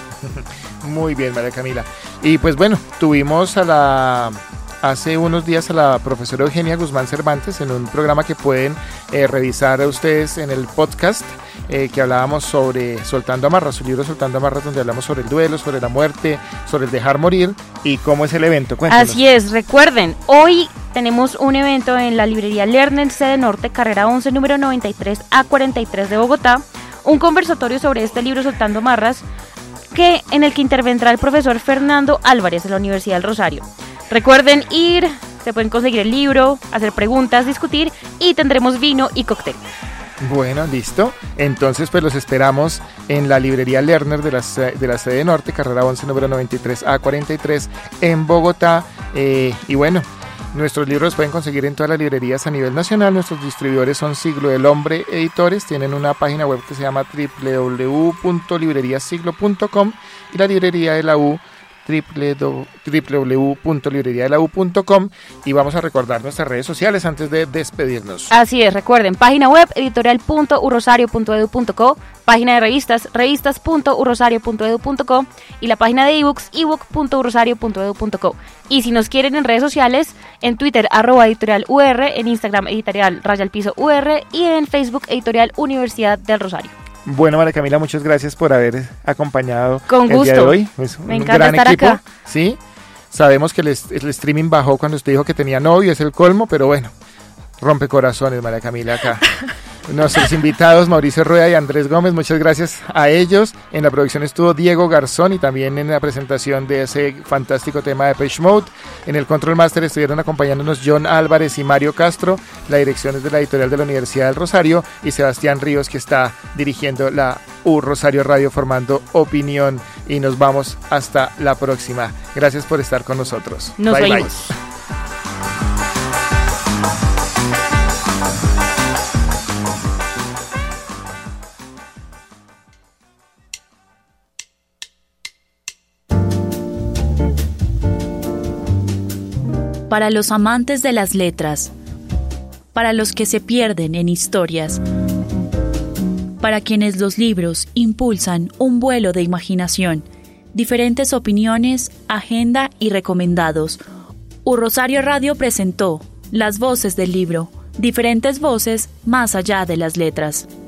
Muy bien, María Camila. Y pues bueno, tuvimos a la... hace unos días a la profesora Eugenia Guzmán Cervantes en un programa que pueden eh, revisar a ustedes en el podcast, eh, que hablábamos sobre Soltando Amarras, su libro Soltando Amarras, donde hablamos sobre el duelo, sobre la muerte, sobre el dejar morir y cómo es el evento. Cuéntanos. Así es, recuerden, hoy tenemos un evento en la librería Lerner, sede norte, carrera once, número noventa y tres A cuarenta y tres de Bogotá, un conversatorio sobre este libro Soltando Amarras, que, en el que intervendrá el profesor Fernando Álvarez de la Universidad del Rosario. Recuerden ir, se pueden conseguir el libro, hacer preguntas, discutir, y tendremos vino y cóctel. Bueno, listo. Entonces pues los esperamos en la librería Lerner de la, de la sede norte, carrera once, número noventa y tres A cuarenta y tres en Bogotá. Eh, y bueno, nuestros libros los pueden conseguir en todas las librerías a nivel nacional. Nuestros distribuidores son Siglo del Hombre Editores, tienen una página web que se llama doble u doble u doble u punto libreriasiglo punto com y la librería de la U doble u doble u doble u punto librería de la u punto com, y vamos a recordar nuestras redes sociales antes de despedirnos. Así es, recuerden, página web editorial punto u rosario punto edu punto co, página de revistas revistas punto u rosario punto edu punto co y la página de ebooks ebook punto u rosario punto edu punto co. Y si nos quieren en redes sociales, en Twitter arroba editorial ur, en Instagram editorial raya al piso ur y en Facebook editorial Universidad del Rosario. Bueno, María Camila, muchas gracias por haber acompañado Con el gusto. día de hoy. Es Me un encanta gran estar equipo, acá. ¿sí? Sabemos que el, el streaming bajó cuando usted dijo que tenía novio, es el colmo, pero bueno, rompe corazones, María Camila, acá. Nuestros invitados, Mauricio Rueda y Andrés Gómez, muchas gracias a ellos. En la producción estuvo Diego Garzón y también en la presentación de ese fantástico tema de Depeche Mode. En el Control Master estuvieron acompañándonos John Álvarez y Mario Castro. La dirección es de la editorial de la Universidad del Rosario y Sebastián Ríos, que está dirigiendo la U Rosario Radio, formando opinión. Y nos vamos hasta la próxima. Gracias por estar con nosotros. Nos bye, vemos. Bye. Para los amantes de las letras, para los que se pierden en historias, para quienes los libros impulsan un vuelo de imaginación, diferentes opiniones, agenda y recomendados. U Rosario Radio presentó Las Voces del Libro, Diferentes voces más allá de las letras.